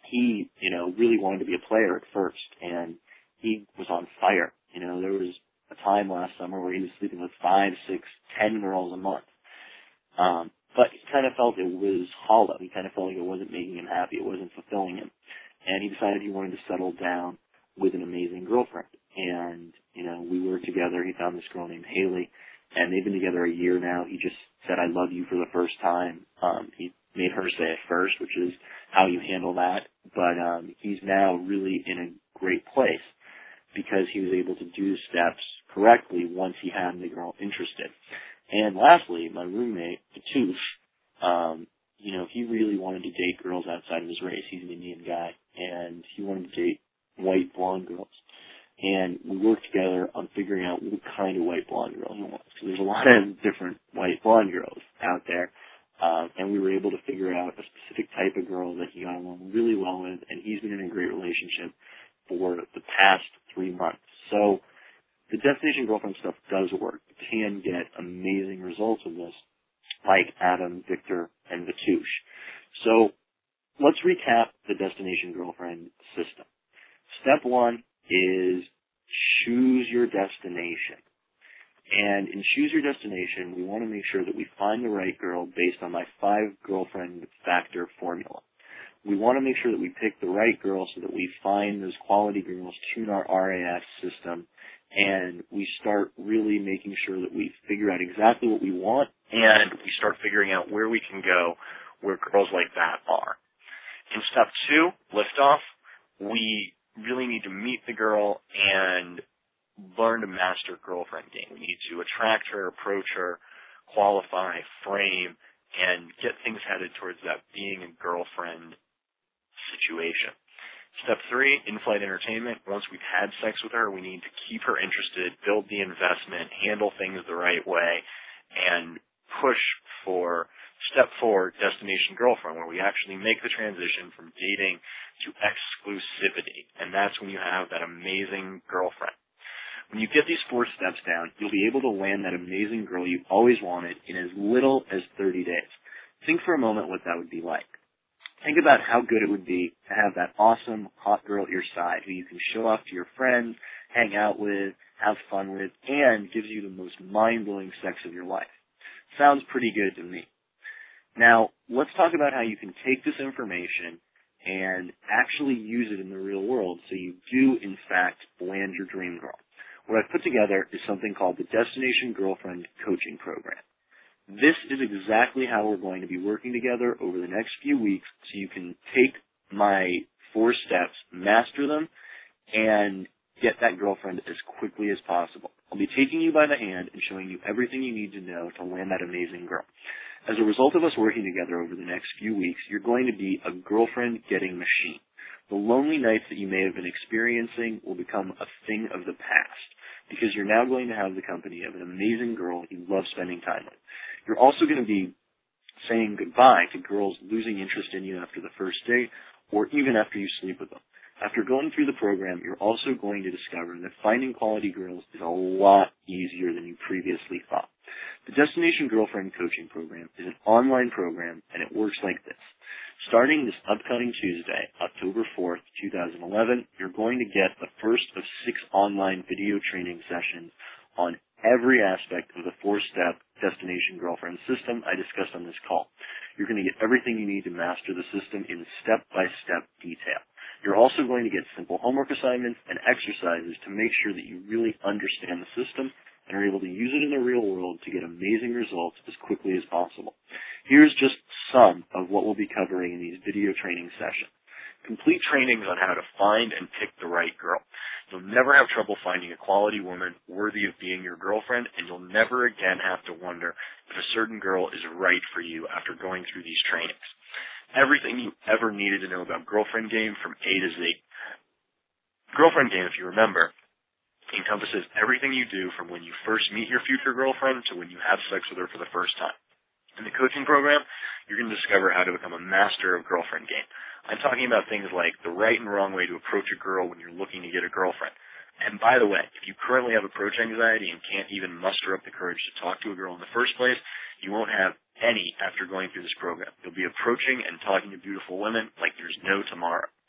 he, you know, really wanted to be a player at first, and he was on fire. You know, there was a time last summer where he was sleeping with five, six, ten girls a month. Um, but he kind of felt it was hollow. He kind of felt like it wasn't making him happy. It wasn't fulfilling him. And he decided he wanted to settle down with an amazing girlfriend. And, you know, we worked together. He found this girl named Haley, and they've been together a year now. He just said, I love you for the first time. Um, he made her say it first, which is how you handle that. But um, he's now really in a great place because he was able to do the steps correctly once he had the girl interested. And lastly, my roommate, Fatouche, um, you know, he really wanted to date girls outside of his race. He's an Indian guy, and he wanted to date white blonde girls. And we worked together on figuring out what kind of white blonde girl he wants. Because there's a lot of different white blonde girls out there. Um, and we were able to figure out a specific type of girl that he got along really well with, and he's been in a great relationship for the past three months. So the Destination Girlfriend stuff does work. You can get amazing results with this, like Adam, Victor, and Fatouche. So let's recap the Destination Girlfriend system. Step one is choose your destination. And in choose your destination, we want to make sure that we find the right girl based on my five girlfriend factor formula. We want to make sure that we pick the right girl so that we find those quality girls, tune our R A S system, and we start really making sure that we figure out exactly what we want, and we start figuring out where we can go where girls like that are. In step two, liftoff, we really need to meet the girl and learn to master girlfriend game. We need to attract her, approach her, qualify, frame, and get things headed towards that being a girlfriend situation. Step three, in-flight entertainment. Once we've had sex with her, we need to keep her interested, build the investment, handle things the right way, and push for step four, destination girlfriend, where we actually make the transition from dating to exclusivity. And that's when you have that amazing girlfriend. When you get these four steps down, you'll be able to land that amazing girl you always wanted in as little as thirty days. Think for a moment what that would be like. Think about how good it would be to have that awesome, hot girl at your side who you can show off to your friends, hang out with, have fun with, and gives you the most mind-blowing sex of your life. Sounds pretty good to me. Now, let's talk about how you can take this information and actually use it in the real world so you do, in fact, land your dream girl. What I've put together is something called the Destination Girlfriend Coaching Program. This is exactly how we're going to be working together over the next few weeks so you can take my four steps, master them, and get that girlfriend as quickly as possible. I'll be taking you by the hand and showing you everything you need to know to land that amazing girl. As a result of us working together over the next few weeks, you're going to be a girlfriend-getting machine. The lonely nights that you may have been experiencing will become a thing of the past because you're now going to have the company of an amazing girl you love spending time with. You're also going to be saying goodbye to girls losing interest in you after the first date or even after you sleep with them. After going through the program, you're also going to discover that finding quality girls is a lot easier than you previously thought. The Destination Girlfriend Coaching Program is an online program, and it works like this. Starting this upcoming Tuesday, October fourth, two thousand eleven, you're going to get the first of six online video training sessions on every aspect of the four-step Destination Girlfriend system I discussed on this call. You're going to get everything you need to master the system in step-by-step detail. You're also going to get simple homework assignments and exercises to make sure that you really understand the system and are able to use it in the real world to get amazing results as quickly as possible. Here's just some of what we'll be covering in these video training sessions. Complete trainings on how to find and pick the right girl. You'll never have trouble finding a quality woman worthy of being your girlfriend, and you'll never again have to wonder if a certain girl is right for you after going through these trainings. Everything you ever needed to know about Girlfriend Game from A to Z. Girlfriend Game, if you remember, encompasses everything you do from when you first meet your future girlfriend to when you have sex with her for the first time. In the coaching program, you're going to discover how to become a master of Girlfriend Game. I'm talking about things like the right and wrong way to approach a girl when you're looking to get a girlfriend. And by the way, if you currently have approach anxiety and can't even muster up the courage to talk to a girl in the first place, you won't have any after going through this program. You'll be approaching and talking to beautiful women like there's no tomorrow.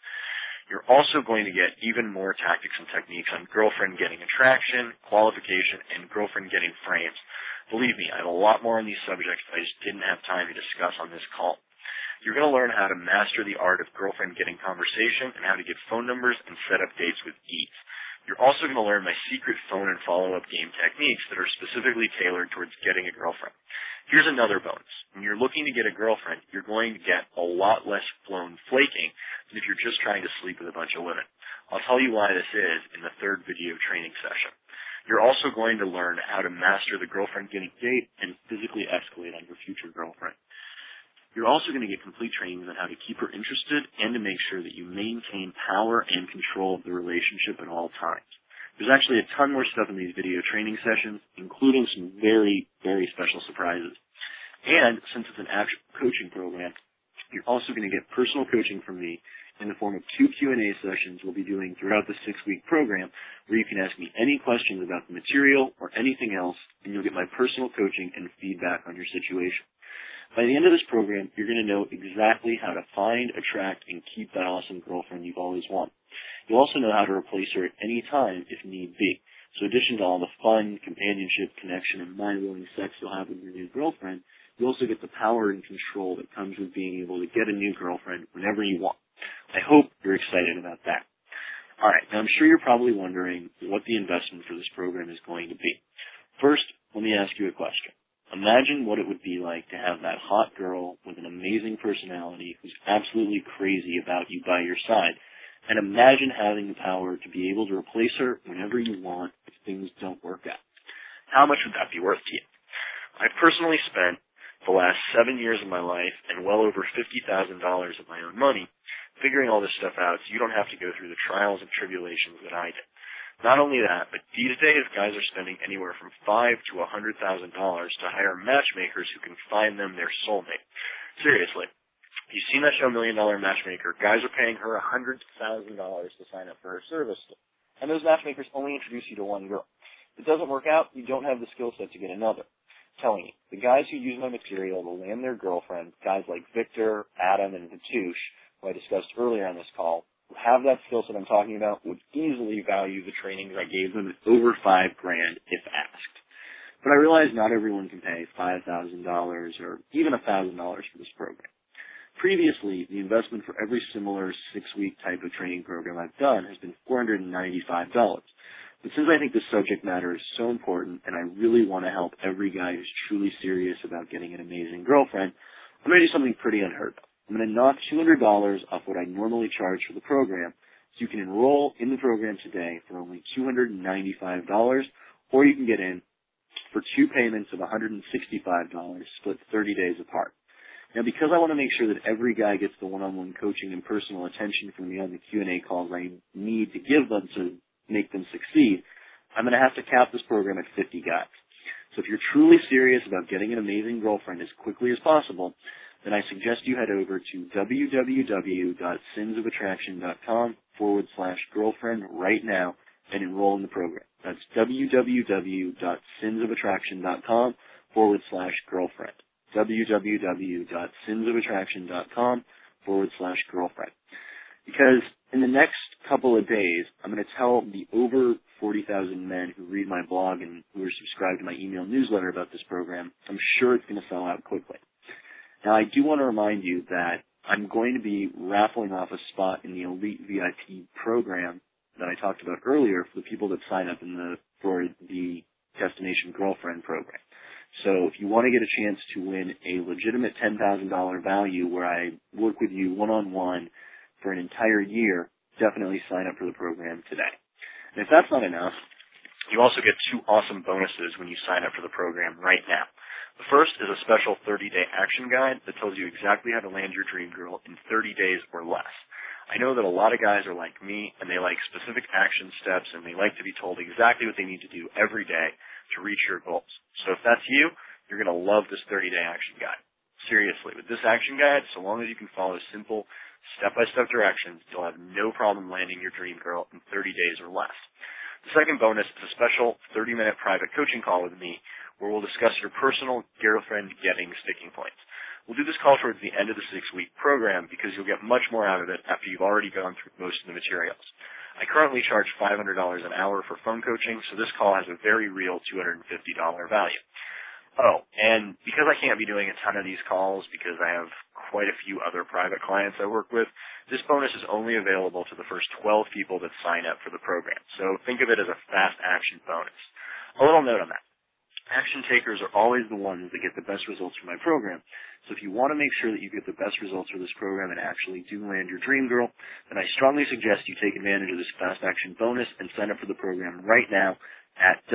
You're also going to get even more tactics and techniques on girlfriend getting attraction, qualification, and girlfriend getting frames. Believe me, I have a lot more on these subjects that I just didn't have time to discuss on this call. You're going to learn how to master the art of girlfriend getting conversation and how to get phone numbers and set up dates with ease. You're also going to learn my secret phone and follow-up game techniques that are specifically tailored towards getting a girlfriend. Here's another bonus. When you're looking to get a girlfriend, you're going to get a lot less blown flaking than if you're just trying to sleep with a bunch of women. I'll tell you why this is in the third video training session. You're also going to learn how to master the girlfriend getting date and physically escalate on your future girlfriend. You're also going to get complete training on how to keep her interested and to make sure that you maintain power and control of the relationship at all times. There's actually a ton more stuff in these video training sessions, including some very, very special surprises. And since it's an actual coaching program, you're also going to get personal coaching from me in the form of two Q and A sessions we'll be doing throughout the six-week program where you can ask me any questions about the material or anything else, and you'll get my personal coaching and feedback on your situation. By the end of this program, you're going to know exactly how to find, attract, and keep that awesome girlfriend you've always wanted. You'll also know how to replace her at any time if need be. So in addition to all the fun, companionship, connection, and mind-blowing sex you'll have with your new girlfriend, you also get the power and control that comes with being able to get a new girlfriend whenever you want. I hope you're excited about that. All right, now I'm sure you're probably wondering what the investment for this program is going to be. First, let me ask you a question. Imagine what it would be like to have that hot girl with an amazing personality who's absolutely crazy about you by your side. And imagine having the power to be able to replace her whenever you want if things don't work out. How much would that be worth to you? I've personally spent the last seven years of my life and well over fifty thousand dollars of my own money figuring all this stuff out so you don't have to go through the trials and tribulations that I did. Not only that, but these days guys are spending anywhere from five to a hundred thousand dollars to hire matchmakers who can find them their soulmate. Seriously. You've seen that show Million Dollar Matchmaker. Guys are paying her one hundred thousand dollars to sign up for her service. And those matchmakers only introduce you to one girl. If it doesn't work out, you don't have the skill set to get another. I'm telling you, the guys who use my material to land their girlfriend, guys like Victor, Adam, and Vitush, who I discussed earlier on this call, who have that skill set I'm talking about, would easily value the trainings I gave them at over five grand if asked. But I realize not everyone can pay five thousand dollars or even one thousand dollars for this program. Previously, the investment for every similar six-week type of training program I've done has been four hundred ninety-five dollars. But since I think this subject matter is so important and I really want to help every guy who's truly serious about getting an amazing girlfriend, I'm going to do something pretty unheard of. I'm going to knock two hundred dollars off what I normally charge for the program, so you can enroll in the program today for only two hundred ninety-five dollars, or you can get in for two payments of one hundred sixty-five dollars split thirty days apart. Now, because I want to make sure that every guy gets the one-on-one coaching and personal attention from me on the Q and A calls I need to give them to make them succeed, I'm going to have to cap this program at fifty guys. So if you're truly serious about getting an amazing girlfriend as quickly as possible, then I suggest you head over to www.sinsofattraction.com forward slash girlfriend right now and enroll in the program. That's www.sinsofattraction.com forward slash girlfriend. www.sinsofattraction.com forward slash girlfriend. Because in the next couple of days, I'm going to tell the over forty thousand men who read my blog and who are subscribed to my email newsletter about this program, I'm sure it's going to sell out quickly. Now, I do want to remind you that I'm going to be raffling off a spot in the Elite V I P program that I talked about earlier for the people that sign up in the for the Destination Girlfriend program. So if you want to get a chance to win a legitimate ten thousand dollars value where I work with you one-on-one for an entire year, definitely sign up for the program today. And if that's not enough, you also get two awesome bonuses when you sign up for the program right now. The first is a special thirty-day action guide that tells you exactly how to land your dream girl in thirty days or less. I know that a lot of guys are like me, and they like specific action steps, and they like to be told exactly what they need to do every day to reach your goals. So if that's you, you're going to love this thirty-day action guide. Seriously, with this action guide, so long as you can follow simple, step-by-step directions, you'll have no problem landing your dream girl in thirty days or less. The second bonus is a special thirty-minute private coaching call with me where we'll discuss your personal girlfriend getting sticking points. We'll do this call towards the end of the six-week program because you'll get much more out of it after you've already gone through most of the materials. I currently charge five hundred dollars an hour for phone coaching, so this call has a very real two hundred fifty dollars value. Oh, and because I can't be doing a ton of these calls because I have quite a few other private clients I work with, this bonus is only available to the first twelve people that sign up for the program. So think of it as a fast action bonus. A little note on that. Action takers are always the ones that get the best results from my program. So if you want to make sure that you get the best results for this program and actually do land your dream girl, then I strongly suggest you take advantage of this fast action bonus and sign up for the program right now at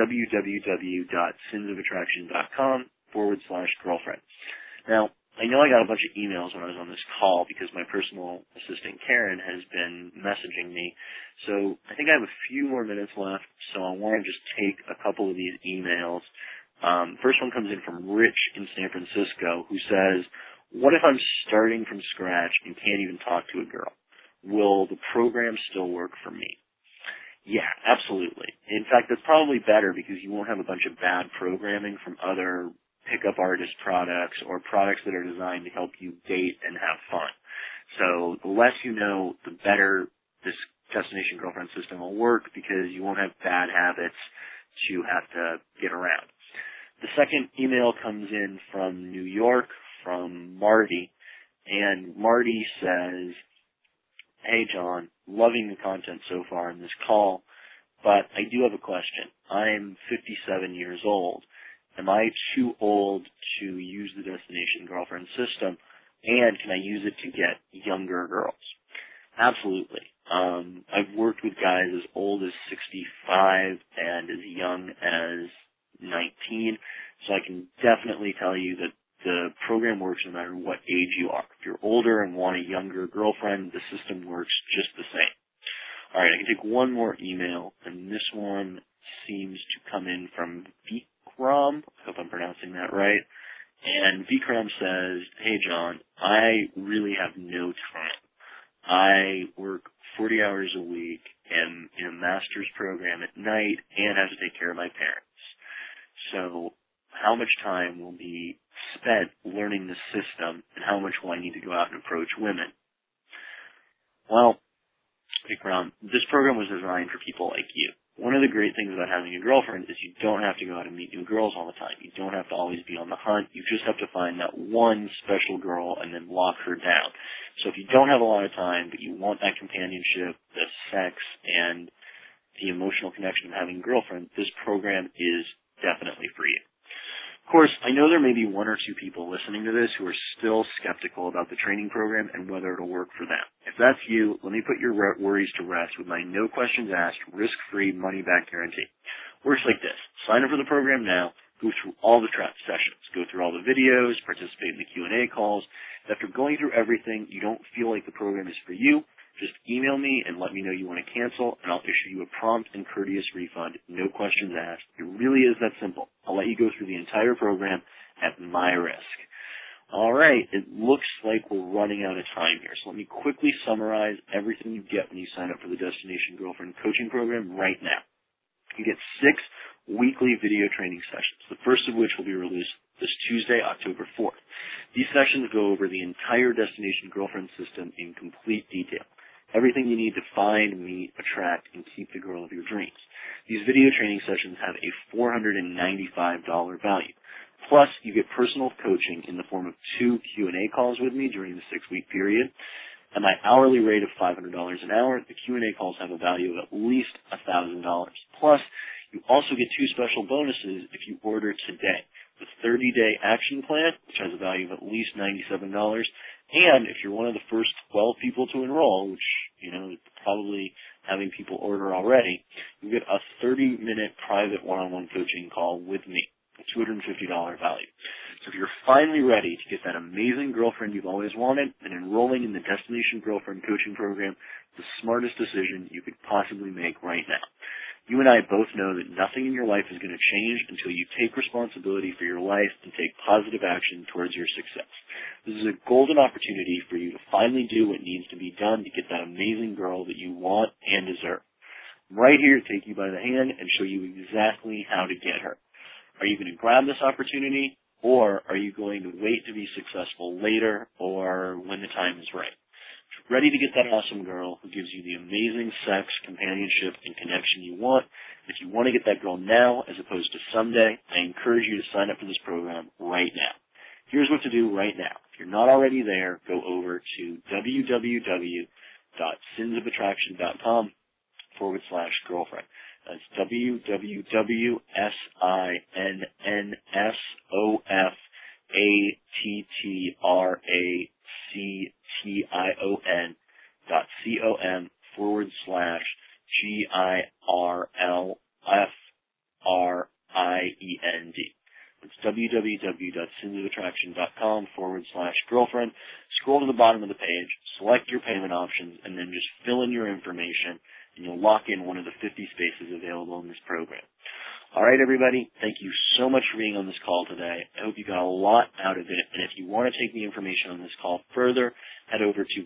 www.sinsofattraction.com forward slash girlfriend. Now, I know I got a bunch of emails when I was on this call because my personal assistant Karen has been messaging me. So I think I have a few more minutes left, so I want to just take a couple of these emails. Um, first one comes in from Rich in San Francisco, who says, what if I'm starting from scratch and can't even talk to a girl? Will the program still work for me? Yeah, absolutely. In fact, that's probably better because you won't have a bunch of bad programming from other pickup artist products or products that are designed to help you date and have fun. So the less you know, the better this Destination Girlfriend system will work because you won't have bad habits to have to get around. The second email comes in from New York, from Marty, and Marty says, hey, John, loving the content so far in this call, but I do have a question. I'm fifty-seven years old. Am I too old to use the Destination Girlfriend system, and can I use it to get younger girls? Absolutely. Um, I've worked with guys as old as sixty-five and as young as nineteen, so I can definitely tell you that the program works no matter what age you are. If you're older and want a younger girlfriend, the system works just the same. All right, I can take one more email, and this one seems to come in from Vikram. I hope I'm pronouncing that right. And Vikram says, hey, John, I really have no time. I work forty hours a week and in a master's program at night and have to take care of my parents. So how much time will be spent learning the system and how much will I need to go out and approach women? Well, Vikram, this program was designed for people like you. One of the great things about having a girlfriend is you don't have to go out and meet new girls all the time. You don't have to always be on the hunt. You just have to find that one special girl and then lock her down. So if you don't have a lot of time, but you want that companionship, the sex, and the emotional connection of having a girlfriend, this program is definitely for you. Of course, I know there may be one or two people listening to this who are still skeptical about the training program and whether it'll work for them. If that's you, let me put your worries to rest with my no questions asked, risk-free, money-back guarantee. Works like this. Sign up for the program now, go through all the trap sessions, go through all the videos, participate in the Q and A calls. After going through everything, you don't feel like the program is for you, just email me and let me know you want to cancel, and I'll issue you a prompt and courteous refund, no questions asked. It really is that simple. I'll let you go through the entire program at my risk. All right, it looks like we're running out of time here, so let me quickly summarize everything you get when you sign up for the Destination Girlfriend coaching program right now. You get six weekly video training sessions, the first of which will be released this Tuesday, October fourth. These sessions go over the entire Destination Girlfriend system in complete detail. Everything you need to find, meet, attract, and keep the girl of your dreams. These video training sessions have a four hundred ninety-five dollars value. Plus, you get personal coaching in the form of two Q and A calls with me during the six-week period. At my hourly rate of five hundred dollars an hour, the Q and A calls have a value of at least one thousand dollars. Plus, you also get two special bonuses if you order today. The thirty-day action plan, which has a value of at least ninety-seven dollars, and if you're one of the first twelve people to enroll, which, you know, probably having people order already, you get a thirty-minute private one-on-one coaching call with me, a two hundred fifty dollars value. So if you're finally ready to get that amazing girlfriend you've always wanted, then enrolling in the Destination Girlfriend coaching program is the smartest decision you could possibly make right now. You and I both know that nothing in your life is going to change until you take responsibility for your life and take positive action towards your success. This is a golden opportunity for you to finally do what needs to be done to get that amazing girl that you want and deserve. I'm right here to take you by the hand and show you exactly how to get her. Are you going to grab this opportunity, Or are you going to wait to be successful later or when the time is right? Ready to get that awesome girl who gives you the amazing sex, companionship, and connection you want. If you want to get that girl now as opposed to someday, I encourage you to sign up for this program right now. Here's what to do right now. If you're not already there, go over to www.sinsofattraction.com forward slash girlfriend. That's www.sinsofattraction dot com forward slash G I R L F R I E N D. It's www.sinsofattraction.com forward slash girlfriend. Scroll to the bottom of the page, select your payment options, and then just fill in your information, and you'll lock in one of the fifty spaces available in this program. All right, everybody, thank you so much for being on this call today. I hope you got a lot out of it, and if you want to take the information on this call further, head over to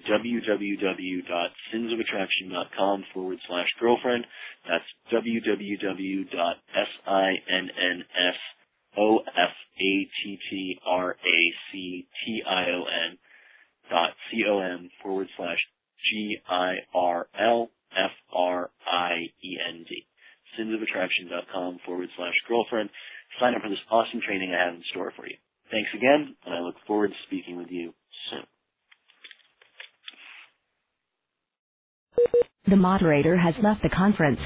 www.sinsofattraction.com forward slash girlfriend. That's www.sinsofattraction dot com forward slash G I R L F R I E N D. sinsofattraction.com forward slash girlfriend. Sign up for this awesome training I have in store for you. Thanks again, and I look forward to speaking with you soon. The moderator has left the conference.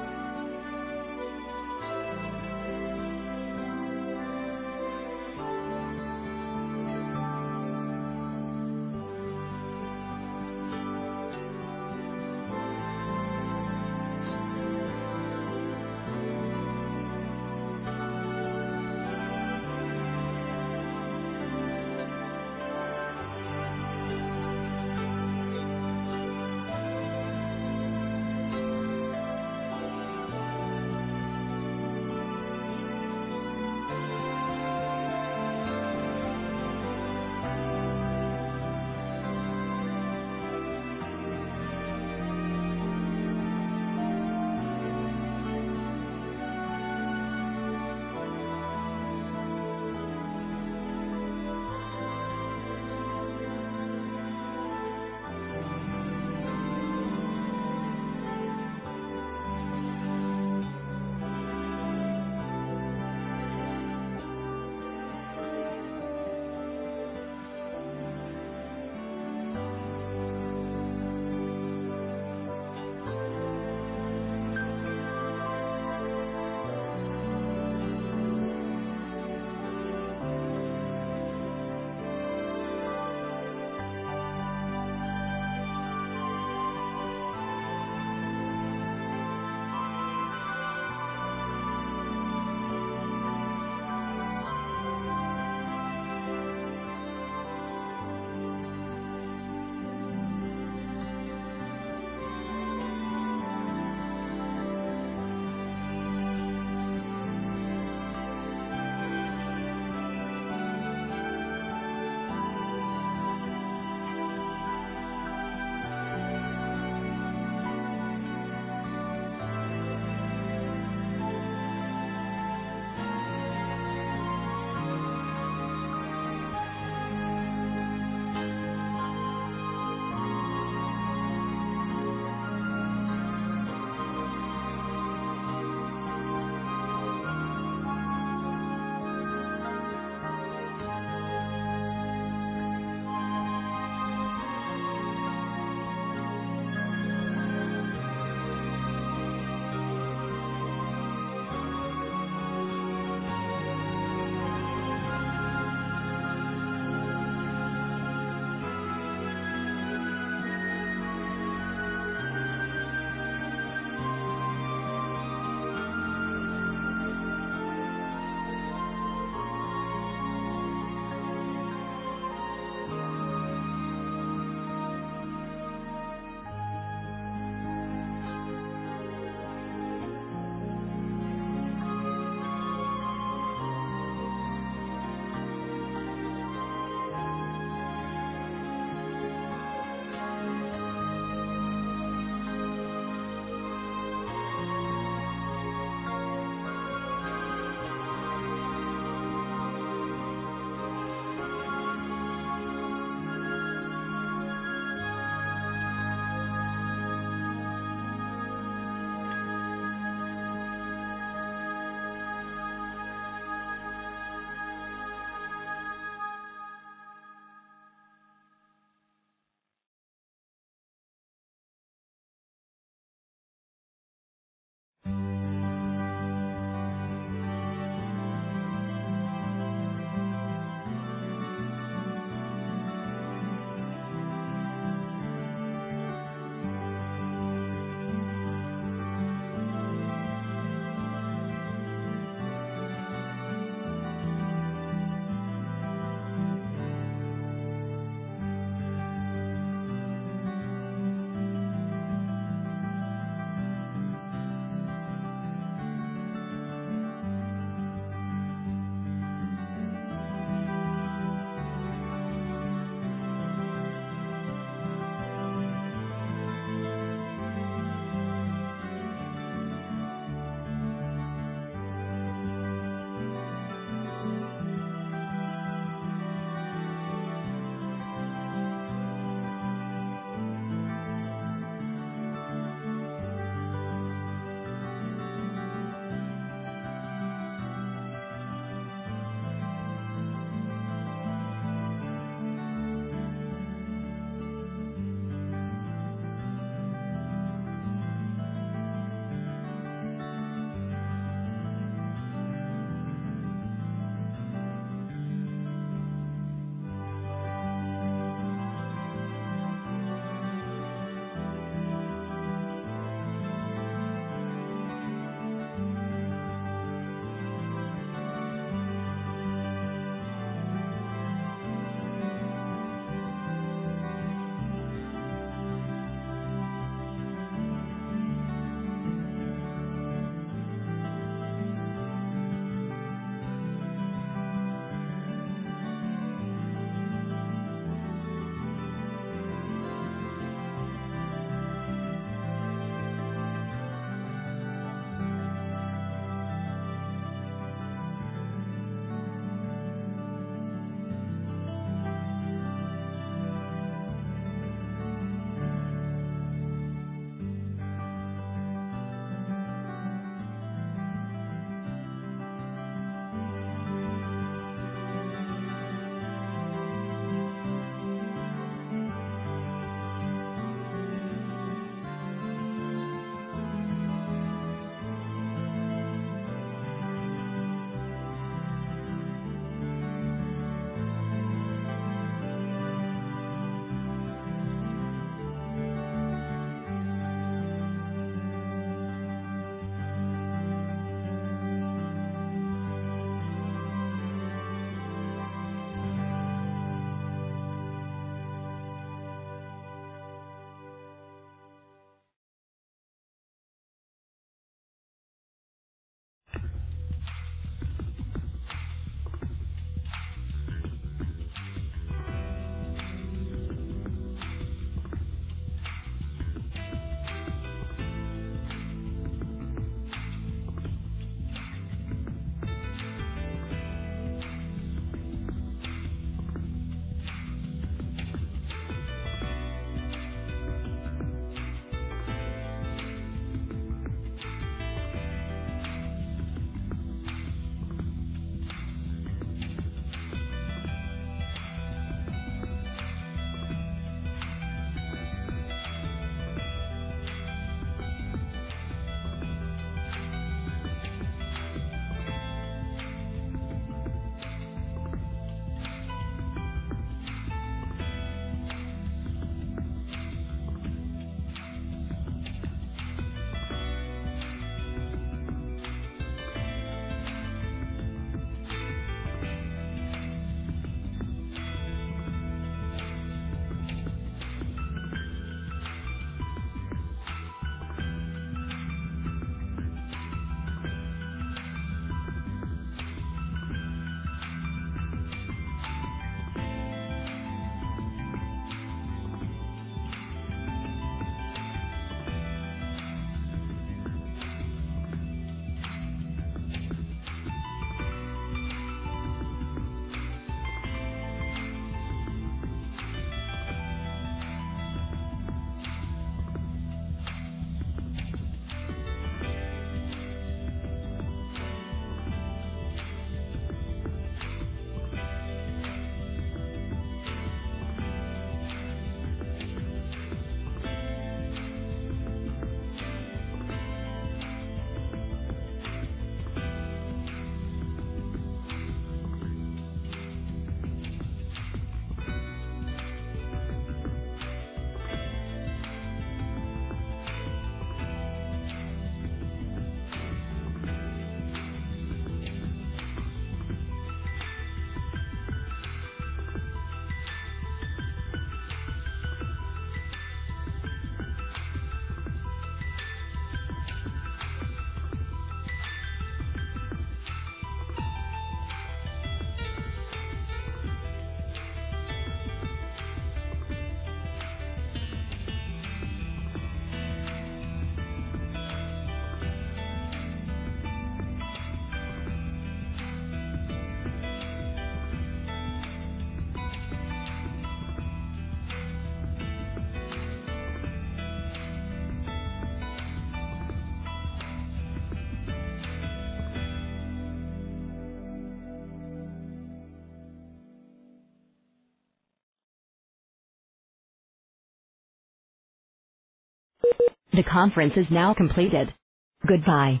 The conference is now completed. Goodbye.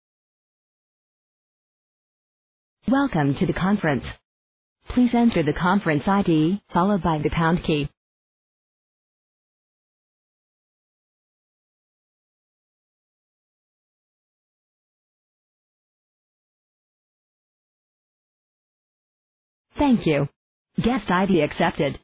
Welcome to the conference. Please enter the conference I D, followed by the pound key. Thank you. Guest I D accepted.